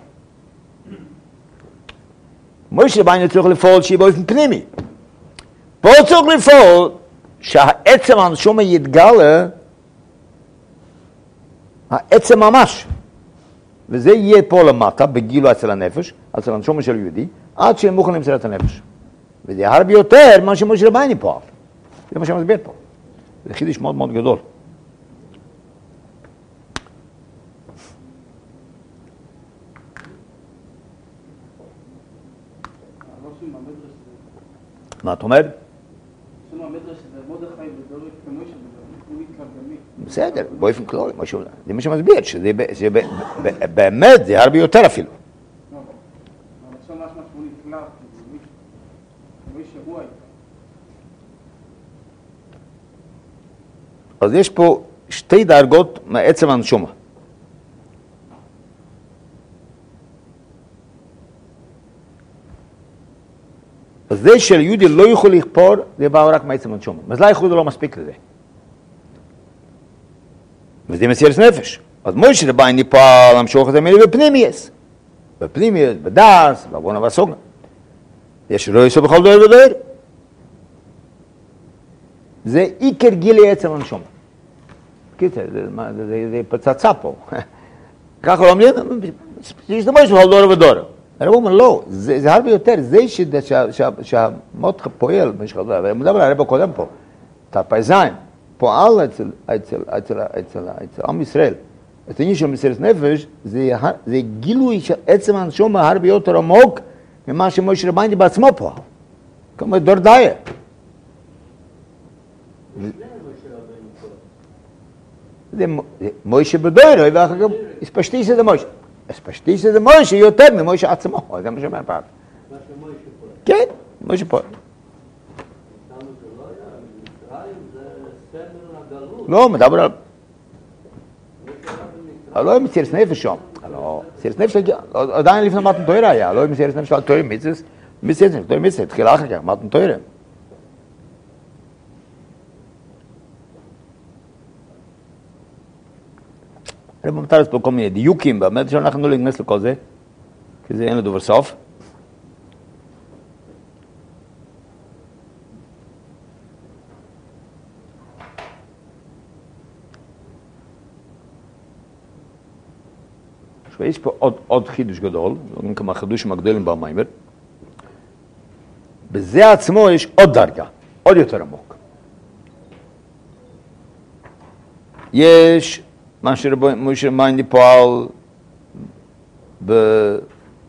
מוישה רבייני צריך לפעול שיהיה באופן פנימי. פה צריך לפעול שהעצם הנשום יתגלה, העצם ממש. וזה יהיה פה למטה, בגילו אצל הנפש, אצל הנשום של יהודי, עד שהם מוכנים למסירת הנפש. וזה הרבה יותר ממה שמוישה רבייני פועל. זה מה שמסביר פה. זה חידוש מאוד מאוד גדול. מה אתה אומר? בסדר, באופן כללי, זה מה שמסביר, שזה באמת, זה הרבה יותר אפילו. אז יש פה שתי דרגות מעצם הנשומה. אז זה שיהודי לא יכול לכפור, זה בא רק מעצם הנשומה. מזלאי ייחוד לא מספיק לזה. וזה מסירת נפש. אז מוישה רבייני פעל למשוך את המילה בפנימייס. בפנימייס, בדס, בעוונה והסוגה. יש לא יסוד בכל דור ודור. זה עיקר גילי עצם הנשומה. קיצר, זה פצצה פה. ככה לא מלאים, יש דמוי של כל דור ודור. הרב אומר, לא, זה הרבה יותר, זה שהמותח פועל במשך הדבר, אבל מדבר על הרב הקודם פה, תרפייזיים, פועל אצל עם ישראל, את העניין של מסירת נפש, זה גילוי של עצם הנשומה הרבה יותר עמוק, ממה שמוישה רבייני בעצמו פועל. כמו דור דייר. זה מוישה בדוירו, ואחר כך הספשתי שזה מוישה. הספשתי שזה מוישה יותר ממוישה עצמו, זה מה שאומר פעם. מה שמוישה פועל. כן, מוישה פועל. לא, מדבר על... לא היה מסירת נפש שם. מסירת נפש, עדיין לפני מתן תורה היה, לא היה מסירת נפש על תורה מצווה, מסירת נפש, תורה מצווה, התחילה אחר כך, מתן תורה. הרב מטרס פה כל מיני דיוקים, באמת שאנחנו לא להיכנס לכל זה, כי זה אין לדובר סוף. יש פה עוד, עוד חידוש גדול, זה כמה חידושים הגדולים במיימר. בזה עצמו יש עוד דרגה, עוד יותר עמוק. יש מה שמוישה רבייני פועל בדור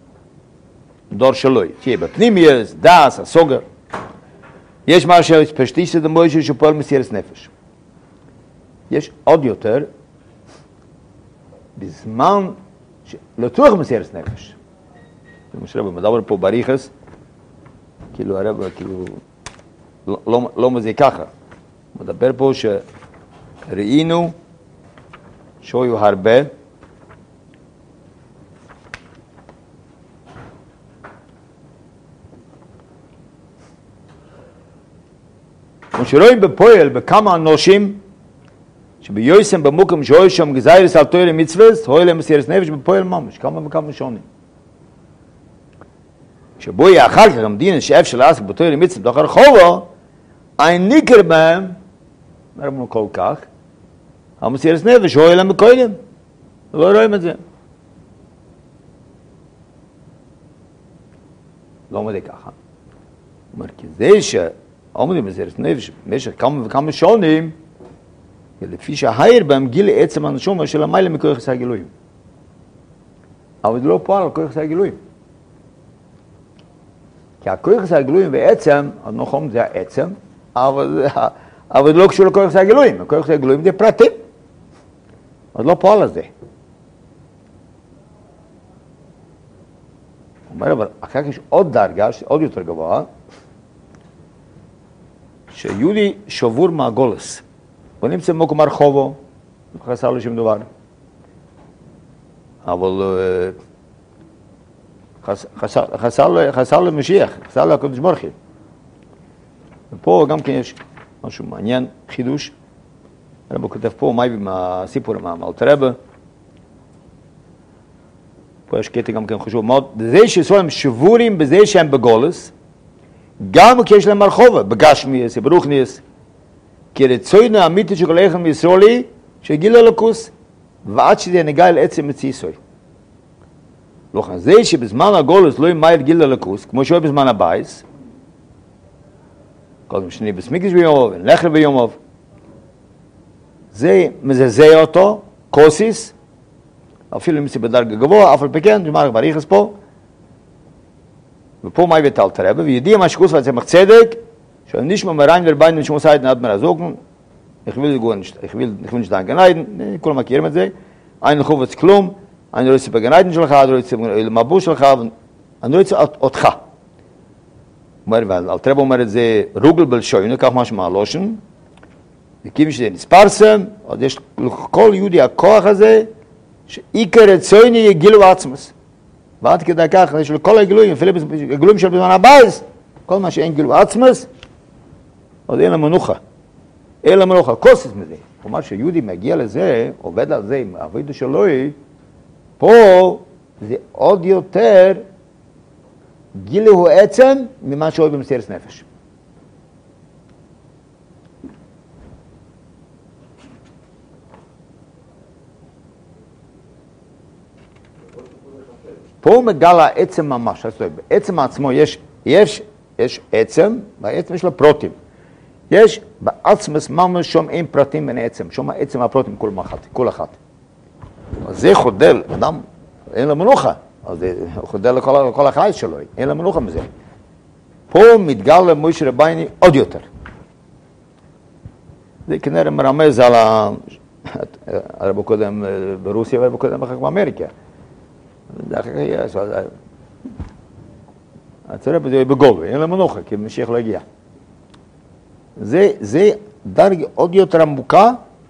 שלוי, תהיה בפנימייס, דס, הסוגר. יש מה שהספשטיסא דמוישה שפועל מסירת נפש. יש עוד יותר, בזמן לא צורך מסירת נפש. זה מה שרב מדבר פה בריחס, כאילו הרב, כאילו, לא, לא מזה ככה. מדבר פה שראינו שהיו הרבה כמו שרואים בפועל בכמה אנושים שביוסם במוקם שהיו שם גזיירס על תורה מצוות, היו להם מסירת נפש בפועל ממש, כמה וכמה שונים. שבו יהיה אחר כך המדינה שאף של עסק בתורה מצוות, אחר חובו, אין ניקר בהם, אמרנו כל כך, המסירת נפש, הוא אלא מקודם. לא רואים את זה. לא עומד ככה. הוא אומר, כי זה שעומדים מסירת נפש, במשך כמה וכמה שונים, לפי שההיר בהם גיל עצם הנשום של המיילה מכוח יחסי הגילויים. אבל זה לא פועל על כוח יחסי הגילויים. כי הכוח יחסי הגילויים בעצם, נכון זה העצם, אבל, אבל זה לא קשור לכוח יחסי הגילויים. הכוח יחסי הגילויים זה פרטים. אז לא פועל על זה. הוא אומר, אבל אחר כך יש עוד דרגה, עוד יותר גבוה, שיהודי שבור מהגולס. הוא נמצא במקום הרחובו, לא חסר לו שום דבר. אבל חסר, חסר, חסר לו משיח, חסר לו הקדוש ברוך הוא. ופה גם כן יש משהו מעניין, חידוש. הרב כותב פה, מה עם הסיפור עם האלטר רבי. פה יש קטע גם כן חשוב מאוד. בזה שישראל שבורים בזה שהם בגולס, גם כשיש להם הרחובה, בגשמיאס, ברוכניאס, כי רצוינו האמיתי של כל אחד מישראלי, שגיל הלוקוס, ועד שזה נגע אל עצם מציסוי. לא כן, זה שבזמן הגולוס לא ימייל גיל הלוקוס, כמו שהוא בזמן הבייס, קודם שני בסמיקש ביומוב, לחר ביומוב, זה מזעזע אותו, קוסיס, אפילו אם זה בדרגה גבוה, אף על פי כן, שמערך בריחס פה, ופה מה הבאת אלטר רבי, וידיע מה שקוס ועצמך צדק, schon nicht mehr rein wir beiden schon seit hat mir sagen ich will gut ich will ich will nicht danken nein כל מכירים את זה ein חובץ כלום אני רוצה בגניידן שלך אני רוצה מבוש שלך אני רוצה אותך אומר ואלתר אומר את זה רוגל בלשוין כך משמע לושן וכיוון שזה נספרסם אז יש כל יהודי הכוח הזה שעיקר רצוני יגילו עצמס ועד כדי כך יש לו כל הגילויים הגילויים של בזמן הבייס כל מה שאין גילו עצמס אז אין למנוחה, אין למנוחה, כוסס מזה. כלומר שיהודי מגיע לזה, עובד על זה עם העבודה שלו, פה זה עוד יותר גילו עצם ממה שאוהב במסירת נפש. פה הוא מגלה עצם ממש, בעצם עצמו יש, יש, יש עצם, והעצם יש לו פרוטים. יש בעצמס ממש שום אין פרטים בין עצם, שום עצם הפרוטים כל אחת, כל אחת. אז זה חודל, אדם, אין לו מנוחה, אז זה חודל לכל, לכל החי שלו, אין לו מנוחה מזה. פה מתגלה מוישה רבייני עוד יותר. זה כנראה מרמז על הרב קודם ברוסיה והרב קודם אחר באמריקה. זה אחר כך יש, הצרב הזה בגולו, אין לו מנוחה, כי משיח לא הגיע. זה, זה דרגה עוד יותר עמוקה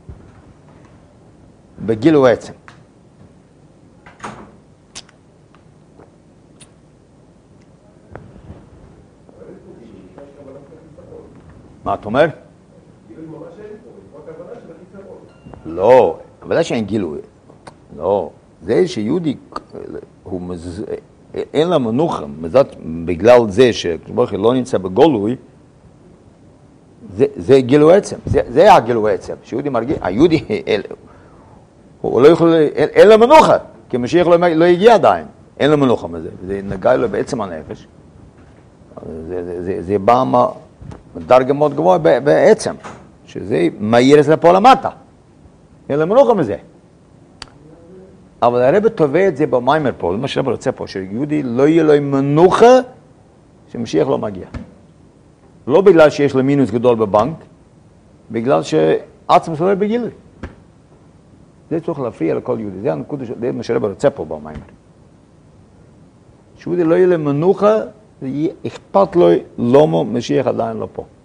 בגילו עצם. מה אתה אומר? לא, ודאי שאין גילוי. לא, זה שיהודי, הוא מז... אין לה מנוחה, בגלל זה שברוך לא נמצא בגולוי, זה, זה גילו עצם, זה, זה הגילו עצם, שיהודי מרגיש, היהודי, אל, הוא לא יכול, אין, אין לו מנוחה, כי משיח לא, לא הגיע עדיין, אין לו מנוחה מזה, זה נגע לו בעצם הנפש, זה, זה, זה, זה בא מדרגה מאוד גבוהה בעצם, שזה מהיר את זה פה למטה, אין לו מנוחה מזה. אבל הרב תובע את זה במיימר פה, זה מה שהרב רוצה פה, שיהודי לא יהיה לו מנוחה, שמשיח לא מגיע. לא בגלל שיש לו מינוס גדול בבנק, בגלל שעצמס לא בגילוי. זה צריך להפריע לכל יהודי, זה הנקודה, זה מה שהרב רוצה פה במיימר. שיהודי לא יהיה לו מנוחה, אכפת לו למה משיח עדיין לא פה.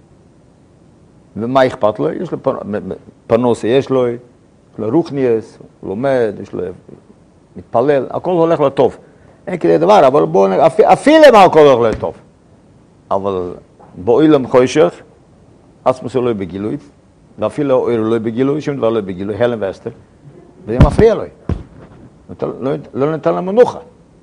ומה אכפת לו? יש לו פרנסה, יש לו, יש לו רוחניאס, הוא לומד, יש לו מתפלל, הכל הולך לו טוב. אין כדי דבר, אבל בואו נראה, אפילו מה הכל הולך לו טוב. אבל באוילם חושך, עצמס לא בגילוי, ואפילו אויר לא בגילוי, שום דבר לא בגילוי, הלם ואסתר, וזה מפריע לו. לא, לא נתן לה מנוחה.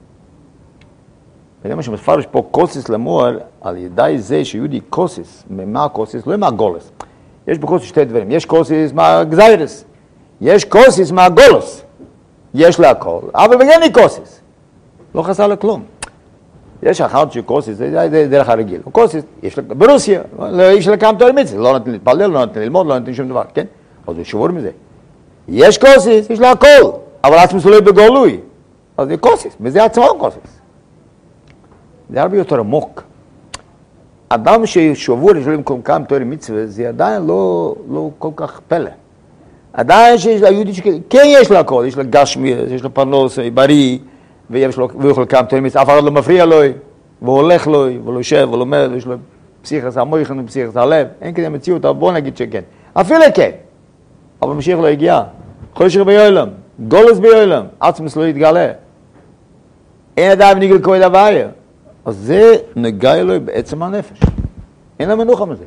וזה מה שמפרש פה קוסיס למוער, על ידי זה שיהודי קוסיס, ממה קוסיס? לא מה גולס. יש בקוסיס שתי דברים, יש קוסיס מה גזיירס, יש כוסיס מהגולוס, יש לה הכל, אבל בגלל לי כוסיס, לא חסר לה כלום. יש אחד שכוסיס, זה דרך הרגיל, כוסיס, יש לה, ברוסיה, יש לה כמה תואר מצווה, לא נותן להתפלל, לא נותן ללמוד, לא נותן שום דבר, כן? אז הוא שבור מזה. יש כוסיס, יש לה הכל, אבל עצמוס לא בגולוי, אז זה כוסיס, וזה עצמו כוסיס. זה הרבה יותר עמוק. אדם ששבור, יש לו כמה תואר מצווה, זה עדיין לא, לא כל כך פלא. עדיין שיש לה יהודית שכן, כן יש לה הכל, יש לה גשמי, יש לה פרנוס, בריא, והוא יכול כמה תואר מצווה, אף אחד לא מפריע לו, והוא הולך לו, והוא יושב, והוא לומד, ויש לו פסיכוס המויכן ופסיכוס הלב, אין כדי מציאות, אבל בוא נגיד שכן. אפילו כן, אבל משיח לא הגיע, חושך ביועלם, גולוס ביועלם, עצמוס לא יתגלה. אין אדם נגל כוי דוויה. אז זה נגע לו בעצם הנפש. אין לה מנוחה מזה.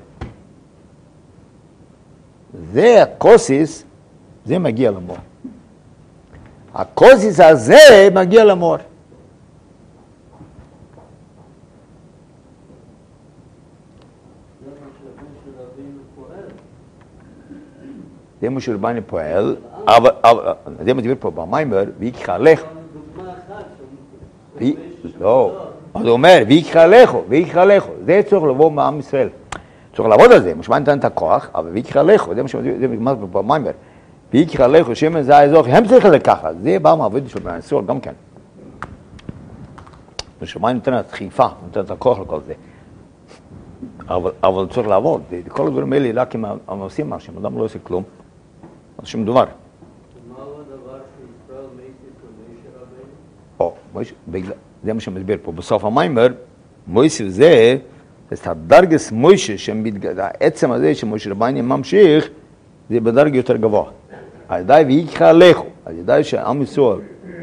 זה הקוסיס, זה מגיע למור. הקוסיס הזה מגיע למור. זה מה שרבני פועל, אבל זה מדבר פה במיימר, ויקחה לך. לא, אז הוא אומר, ויקחה לכו, ויקחה לכו. זה צריך לבוא מעם ישראל. צריך לעבוד על זה, משמע נתן את הכוח, אבל ויקחה לכו, זה מה שמדבר פה במיימר. ויקחה לכו, שמן זה האזור, הם צריכים לקחת. זה בא מהעבוד של בני ישראל גם כן. משמע נתן את חיפה, נתן את הכוח לכל זה. אבל צריך לעבוד. כל הדברים האלה, רק אם הם עושים משהו, אדם לא עושה כלום. אז שום דבר. מהו הדבר שישראל מייסי כמיישה רבינו? זה מה שמדבר פה. בסוף המיימר, מויסף זה, זה הדרגס מוישה, העצם הזה שמוישה רבינו ממשיך, זה בדרג יותר גבוה. על ידי ויקחה לכו, על ידי שעם ישראל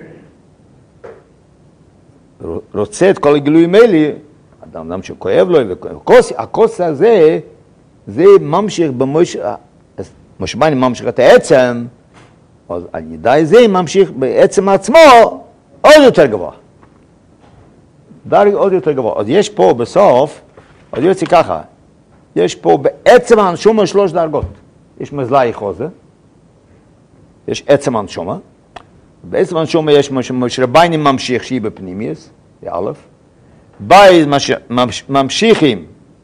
רוצה את כל הגילויים האלה, אדם אדם שכואב לו, הכוס הזה, זה ממשיך במוישה, משה רבינו ממשיך את העצם, אז על ידי זה ממשיך בעצם עצמו עוד יותר גבוה. דרג עוד יותר גבוה. אז יש פה בסוף, אז יוצא ככה, יש פה בעצם הנשומה שלוש דרגות. יש מזלאי חוזה, יש עצם הנשומה, בעצם הנשומה יש משה רבינו ממשיך שהיא בפנימיוס, זה א', בייז ממשיכים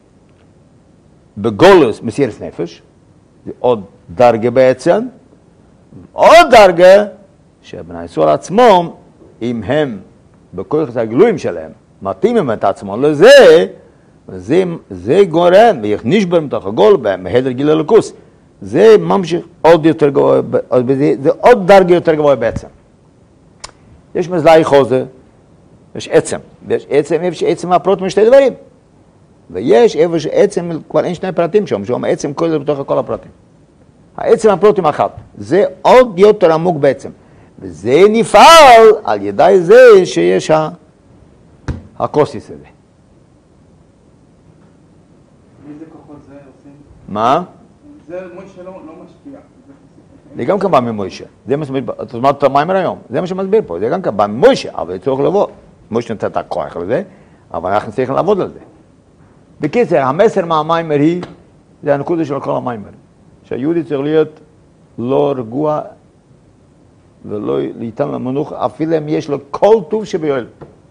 בגולוס מסירת נפש, זה עוד דרגה בעצם, עוד דרגה שבני ישראל עצמם, אם הם בכוח הגלויים שלהם, מתאימים את עצמם לזה, זה, זה גורם, ויכניש בהם תוך הגול, בהדר גיל אלוקוס, זה ממשיך עוד יותר גבוה, זה, זה עוד דרגה יותר גבוה בעצם. יש מזלאי חוזה, יש עצם, ויש עצם, איפה שעצם הפרוט משתי דברים, ויש איפה שעצם, כבר אין שני פרטים שם, שם עצם כל זה בתוך כל הפרטים. העצם הפרוטים אחת, זה עוד יותר עמוק בעצם, וזה נפעל על ידי זה שיש הקוסיס הזה. איזה כוחות זה עושים? מה? זה מוישה לא משפיע. זה גם כבא ממוישה, זה מה שמסביר, זאת אומרת, המיימר היום, זה מה שמסביר פה, זה גם כבא ממוישה, אבל צריך לבוא. מוישה נתן את הכוח לזה, אבל אנחנו צריכים לעבוד על זה. בקיצר, המסר מהמיימר היא, זה הנקודה של כל המיימר. שהיהודי צריך להיות לא רגוע ולא ליתן למנוח, אפילו אם יש לו כל טוב שביועל.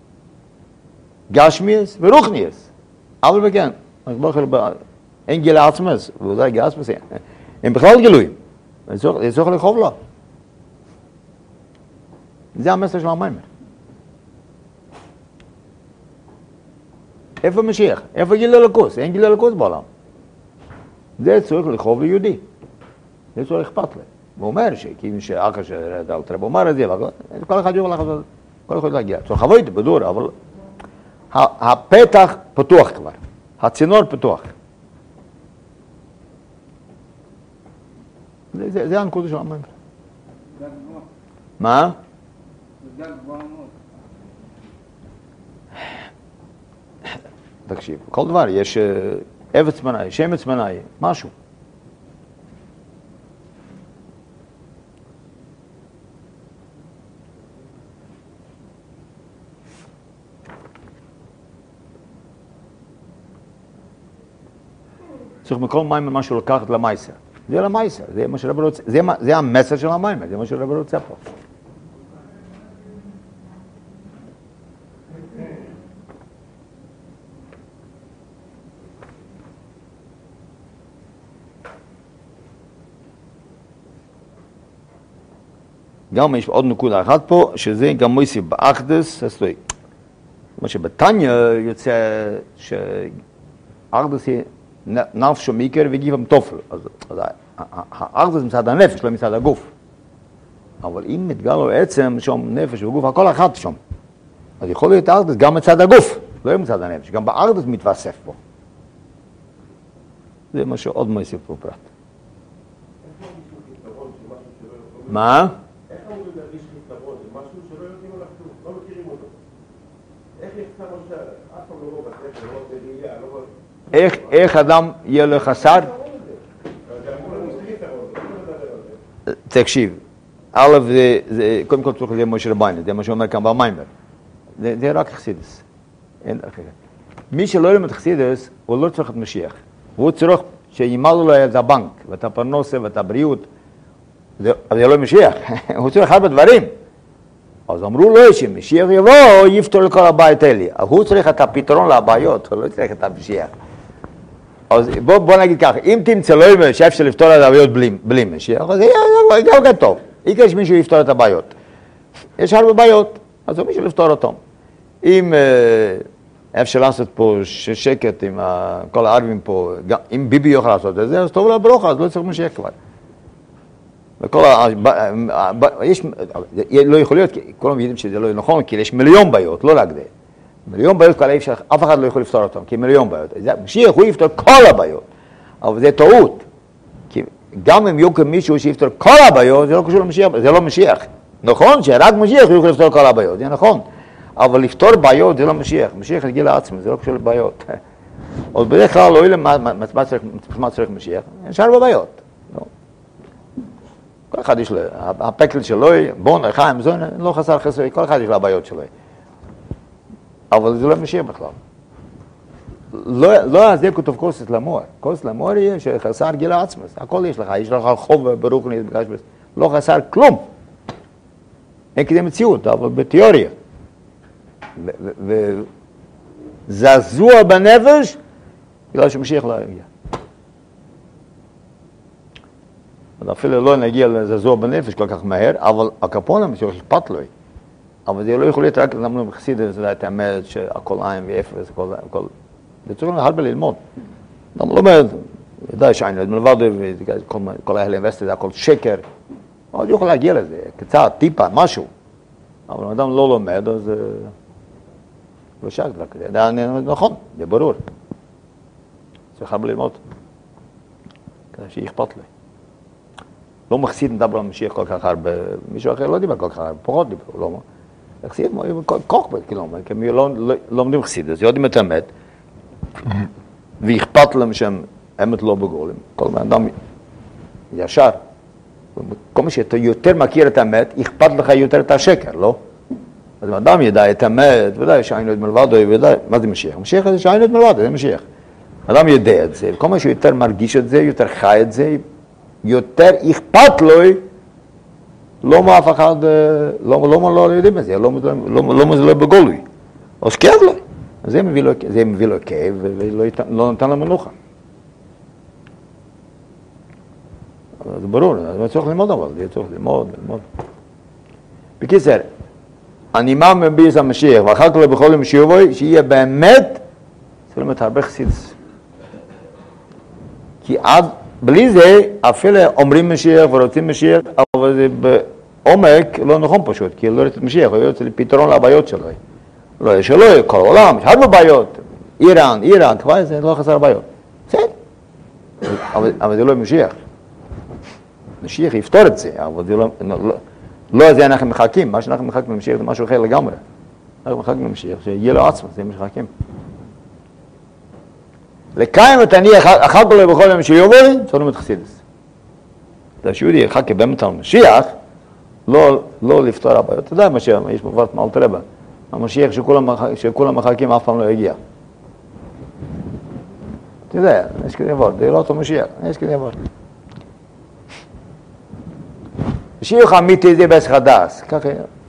גשמיאס ורוחניאס. אבל בכן, אין גילה עצמס, ואולי גילה עצמס, הם בכלל גילויים. זה צריך לחוב לו. זה המסר של המיימר. איפה משיח? איפה גילה אלוקוס? אין גילה אלוקוס בעולם. זה צריך לחוב ליהודי. זה צריך אכפת להם. הוא אומר שכאילו שאחר שאל תרב אומר את זה, כל אחד יוכל לחזור, כל אחד להגיע. צריך לבוא איתי בדור, אבל הפתח פתוח כבר. הצינור פתוח. זה, זה הנקודה של המיימר. מה? זה גג גבוה מאוד. תקשיב, כל דבר, יש אבץ מנאי, שמץ מנאי, משהו. צריך מכל מים משהו לקחת למייסר. זה למעשה, זה מה שרב רוצה, זה, זה המסר של המים, זה מה שרב רוצה פה. גם יש עוד נקודה אחת פה, שזה גם מוסיף באחדס, הסטוי. כמו שבתניא יוצא שהאחדס היא נפשו מעיקר וגיבם תופל. אז האחדס מצד הנפש, לא מצד הגוף. אבל אם מתגלה לו עצם שם נפש וגוף, הכל אחת שם. אז יכול להיות האחדס גם מצד הגוף, לא מצד הנפש. גם באחדס מתווסף פה. זה מה שעוד מוסיף פה פרט. מה? איך, איך אדם יהיה לו חסר? תקשיב, א' זה, זה, קודם כל צריך להיות משה רביינו, זה מה שאומר כאן במיימר. זה, זה רק חסידס. אין אחר. מי שלא ילמד חסידס, הוא לא צריך את משיח. והוא צריך שימלא לו את הבנק, ואת הפרנסה ואת הבריאות. זה, אבל זה לא משיח, הוא צריך הרבה דברים. אז אמרו לו שמשיח יבוא, יפתור לכל הבעיות האלה. הוא צריך את הפתרון לבעיות, הוא לא צריך את המשיח. אז בוא, בוא נגיד ככה, אם תמצא לו שאפשר לפתור את הבעיות בלי, בלי משיח, אז זה גם טוב. יקרה שמישהו יפתור את הבעיות. יש הרבה בעיות, אז הוא מישהו לפתור אותם. אם אפשר לעשות פה שקט עם כל הערבים פה, אם ביבי יוכל לעשות את זה, אז טוב לברוכה, אז לא צריך משיח כבר. וכל ה... יש... לא יכול להיות, כולם יודעים שזה לא נכון, כי יש מיליון בעיות, לא רק זה. מיליון בעיות כאלה אפשר, אף אחד לא יכול לפתור אותם, כי מיליון בעיות. משיח הוא יפתור כל הבעיות, אבל זה טעות. כי גם אם יוקם מישהו שיפתור כל הבעיות, זה לא קשור למשיח, זה לא משיח. נכון שרק משיח הוא יכול לפתור כל הבעיות, זה נכון. אבל לפתור בעיות זה לא משיח. משיח יגיע לעצמו, זה לא קשור לבעיות. אז בדרך כלל לא יהיה מה צריך משיח, יש הרבה בעיות. כל אחד יש לו, הפקל שלו, בון, חיים, זו, לא חסר חסר, כל אחד יש לו הבעיות שלו. אבל זה לא משיח בכלל. לא, לא זה כתוב כוסת למור. כוסת למור יהיה שחסר גילה עצמס. הכל יש לך, יש לך חוב ברוך נתבקש, לא חסר כלום. אין כדי מציאות, אבל בתיאוריה. וזעזוע בנפש, בגלל שמשיח לא יגיע. אפילו לא נגיע לזעזוע בנפש כל כך מהר, אבל הקפונה משיח אכפת לו. אבל זה לא יכול להיות רק למדנו בחסידות, זה את האמת שהכל עין ואפס, הכל... זה צריך הרבה ללמוד. אדם לא אומר, ידע שעין, מלבד כל ההלם וסטר, זה הכל שקר. אבל יכול להגיע לזה, קצת, טיפה, משהו. אבל אדם לא לומד, אז... לא שק דבר כזה. זה נכון, זה ברור. צריך הרבה ללמוד. כדי שיכפת לי. לא מחסיד מדבר על משיח כל כך הרבה, מישהו אחר לא דיבר כל כך הרבה, פחות דיבר, לא מה. מחסיד, כוח בת, כאילו, כי הם לא לומדים מחסיד, אז יודעים את האמת, ואכפת להם שהם אמת לא בגולים. כל בן אדם ישר, כל מה שאתה יותר מכיר את האמת, אכפת לך יותר את השקר, לא? אז בן אדם ידע את האמת, ודאי שהיינו את מלבדו, ודאי, מה זה משיח? משיח זה שהיינו את מלבדו, זה משיח. אדם יודע את זה, כל מה שהוא יותר מרגיש את זה, יותר חי את זה, יותר אכפת לו, לא מה אף אחד, לא מה לא יודעים את זה, לא מה זה לא בגולוי. אז כאב לו, זה מביא לו כאב ולא נתן לו מנוחה. זה ברור, זה צריך ללמוד אבל, זה צריך ללמוד, ללמוד. בקיצר, אני מאמין ביס המשיח, ואחר כך בכל יום שיבוא, שיהיה באמת, זה לא הרבה חסידס. כי עד, בלי זה, אפילו אומרים משיח ורוצים משיח, אבל זה בעומק לא נכון פשוט, כי לא רוצה משיח, הוא יוצא לפתרון לבעיות שלו. לא, יש שלא, כל העולם, יש הרבה בעיות. איראן, איראן, כבר זה לא חסר בעיות. בסדר. אבל, אבל זה לא משיח. משיח יפתור את זה, אבל זה לא, לא, לא זה אנחנו מחכים, מה שאנחנו מחכים למשיח זה משהו אחר לגמרי. אנחנו מחכים למשיח, שיהיה לו עצמו, זה מחכים. לקיים את אני אחר כך בכל יום שיובוי, צריך ללמוד חסידס. זה שיהודי יחכה באמת על משיח, לא, לא לפתור הבעיות. אתה יודע משיח, יש בברת מאלתר רבה. המשיח שכולם, שכולם מחכים אף פעם לא יגיע. אתה יודע, יש כזה דבר, זה לא אותו משיח, יש כזה דבר. משיח אמיתי זה בהיסח הדעת, ככה.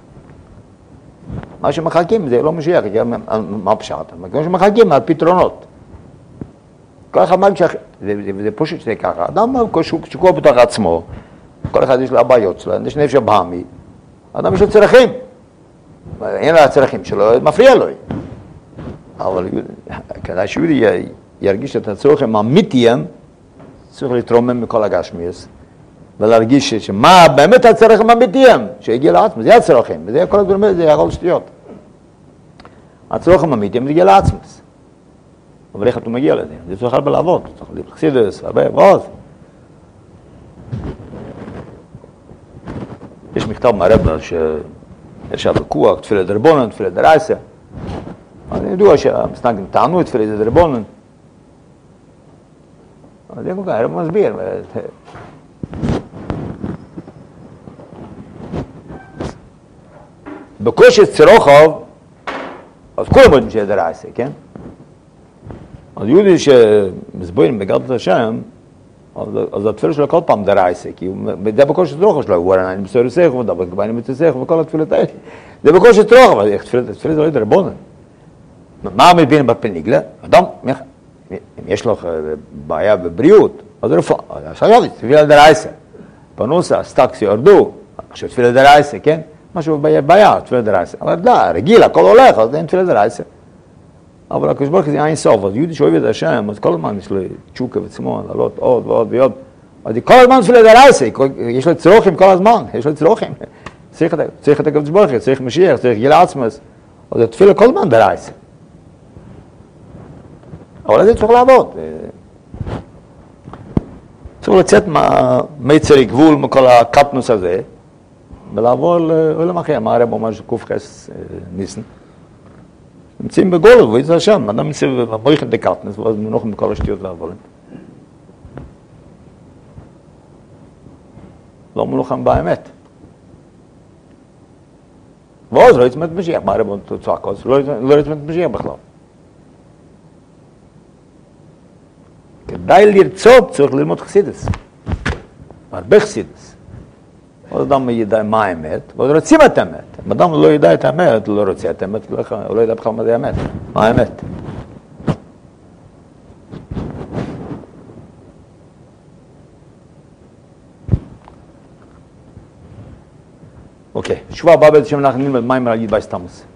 מה שמחכים זה לא משיח, מה פשט? מה שמחכים על פתרונות. כל אחד מה משך, זה פשוט שזה ככה, אדם שקוע בתוך עצמו, כל אחד יש לו הבעיות שלו, יש נפש הבהמי, אדם יש לו צרכים, אין לו הצרכים שלו, מפריע לו. אבל כדאי שהוא ירגיש את הצרכים האמיתיים, צריך להתרומם מכל הגשמיוס, ולהרגיש שמה באמת הצרכים האמיתיים, שהגיע לעצמו, זה הצרכים, וזה כל הדברים, זה הכל שטויות. הצרכים האמיתיים זה הגיע לעצמו. אבל איך אתה מגיע לזה? זה צריך הרבה לעבוד, צריך לחסידס, הרבה עבוד. יש מכתב מהרב שיש ויכוח, תפילה דרבנן, תפילה דרייסה. אני ידוע שהמסנגים טענו את תפילה דרבנן. אבל זה כל כך, הרב מסביר. בקושי צרוכוב, אז כולם יודעים שזה דרייסה, כן? אז יהודי שמסבורים בגדת השם, אז התפילה שלו כל פעם דרייסה, כי זה בקושי צרוכו שלו, הוא אומר, אני מסויר סך, הוא מדבר כבני מתסך, וכל התפילות האלה. זה בקושי צרוכו, אבל תפילה זה לא דרבנן. מה מבינים בפניגלה? אדם, אם יש לו בעיה בבריאות, אז רפואה, אז יובי, תפילה דרייסה. פנוסה, סטקסי, יורדו, עכשיו תפילה דרייסה, כן? משהו בעיה, תפילה דרייסה. אבל לא, רגיל, הכל הולך, אז אין תפילה דרייסה. אבל הקדוש ברוך הוא זה אין סוף, אז יהודי שאוהב את השם, אז כל הזמן יש לו תשוקה וצמאון, לעלות עוד ועוד ועוד. אז כל הזמן תפילה דרייסה, יש לו צרוכים כל הזמן, יש לו צרוכים. צריך את הקדוש ברוך הוא, צריך משיח, צריך גיל עצמס. אז התפילה כל הזמן דרייסה. אבל זה צריך לעבוד. צריך לצאת מיצרי גבול מכל הקטנוס הזה, ולעבור לעולם אחר, מה הרב אומר שקופחס ניסן. נמצאים בגולו, ואיזה השם, אדם נמצא במויכת דקטנס, ואז מנוחים בכל השטויות והעבולים. לא מנוחם באמת. ואז לא יצמת משיח, מה הרב צועק, אז לא יצמת משיח בכלל. כדאי לרצות, צריך ללמוד חסידס. הרבה חסידס. עוד אדם ידע מה האמת, ועוד רוצים את האמת. אם אדם לא ידע את האמת, לא רוצה את האמת, הוא לא ידע בכלל מה זה האמת. מה האמת? אוקיי, שבוע הבא בעצם אנחנו נלמד מה עם להגיד בהסתמוס.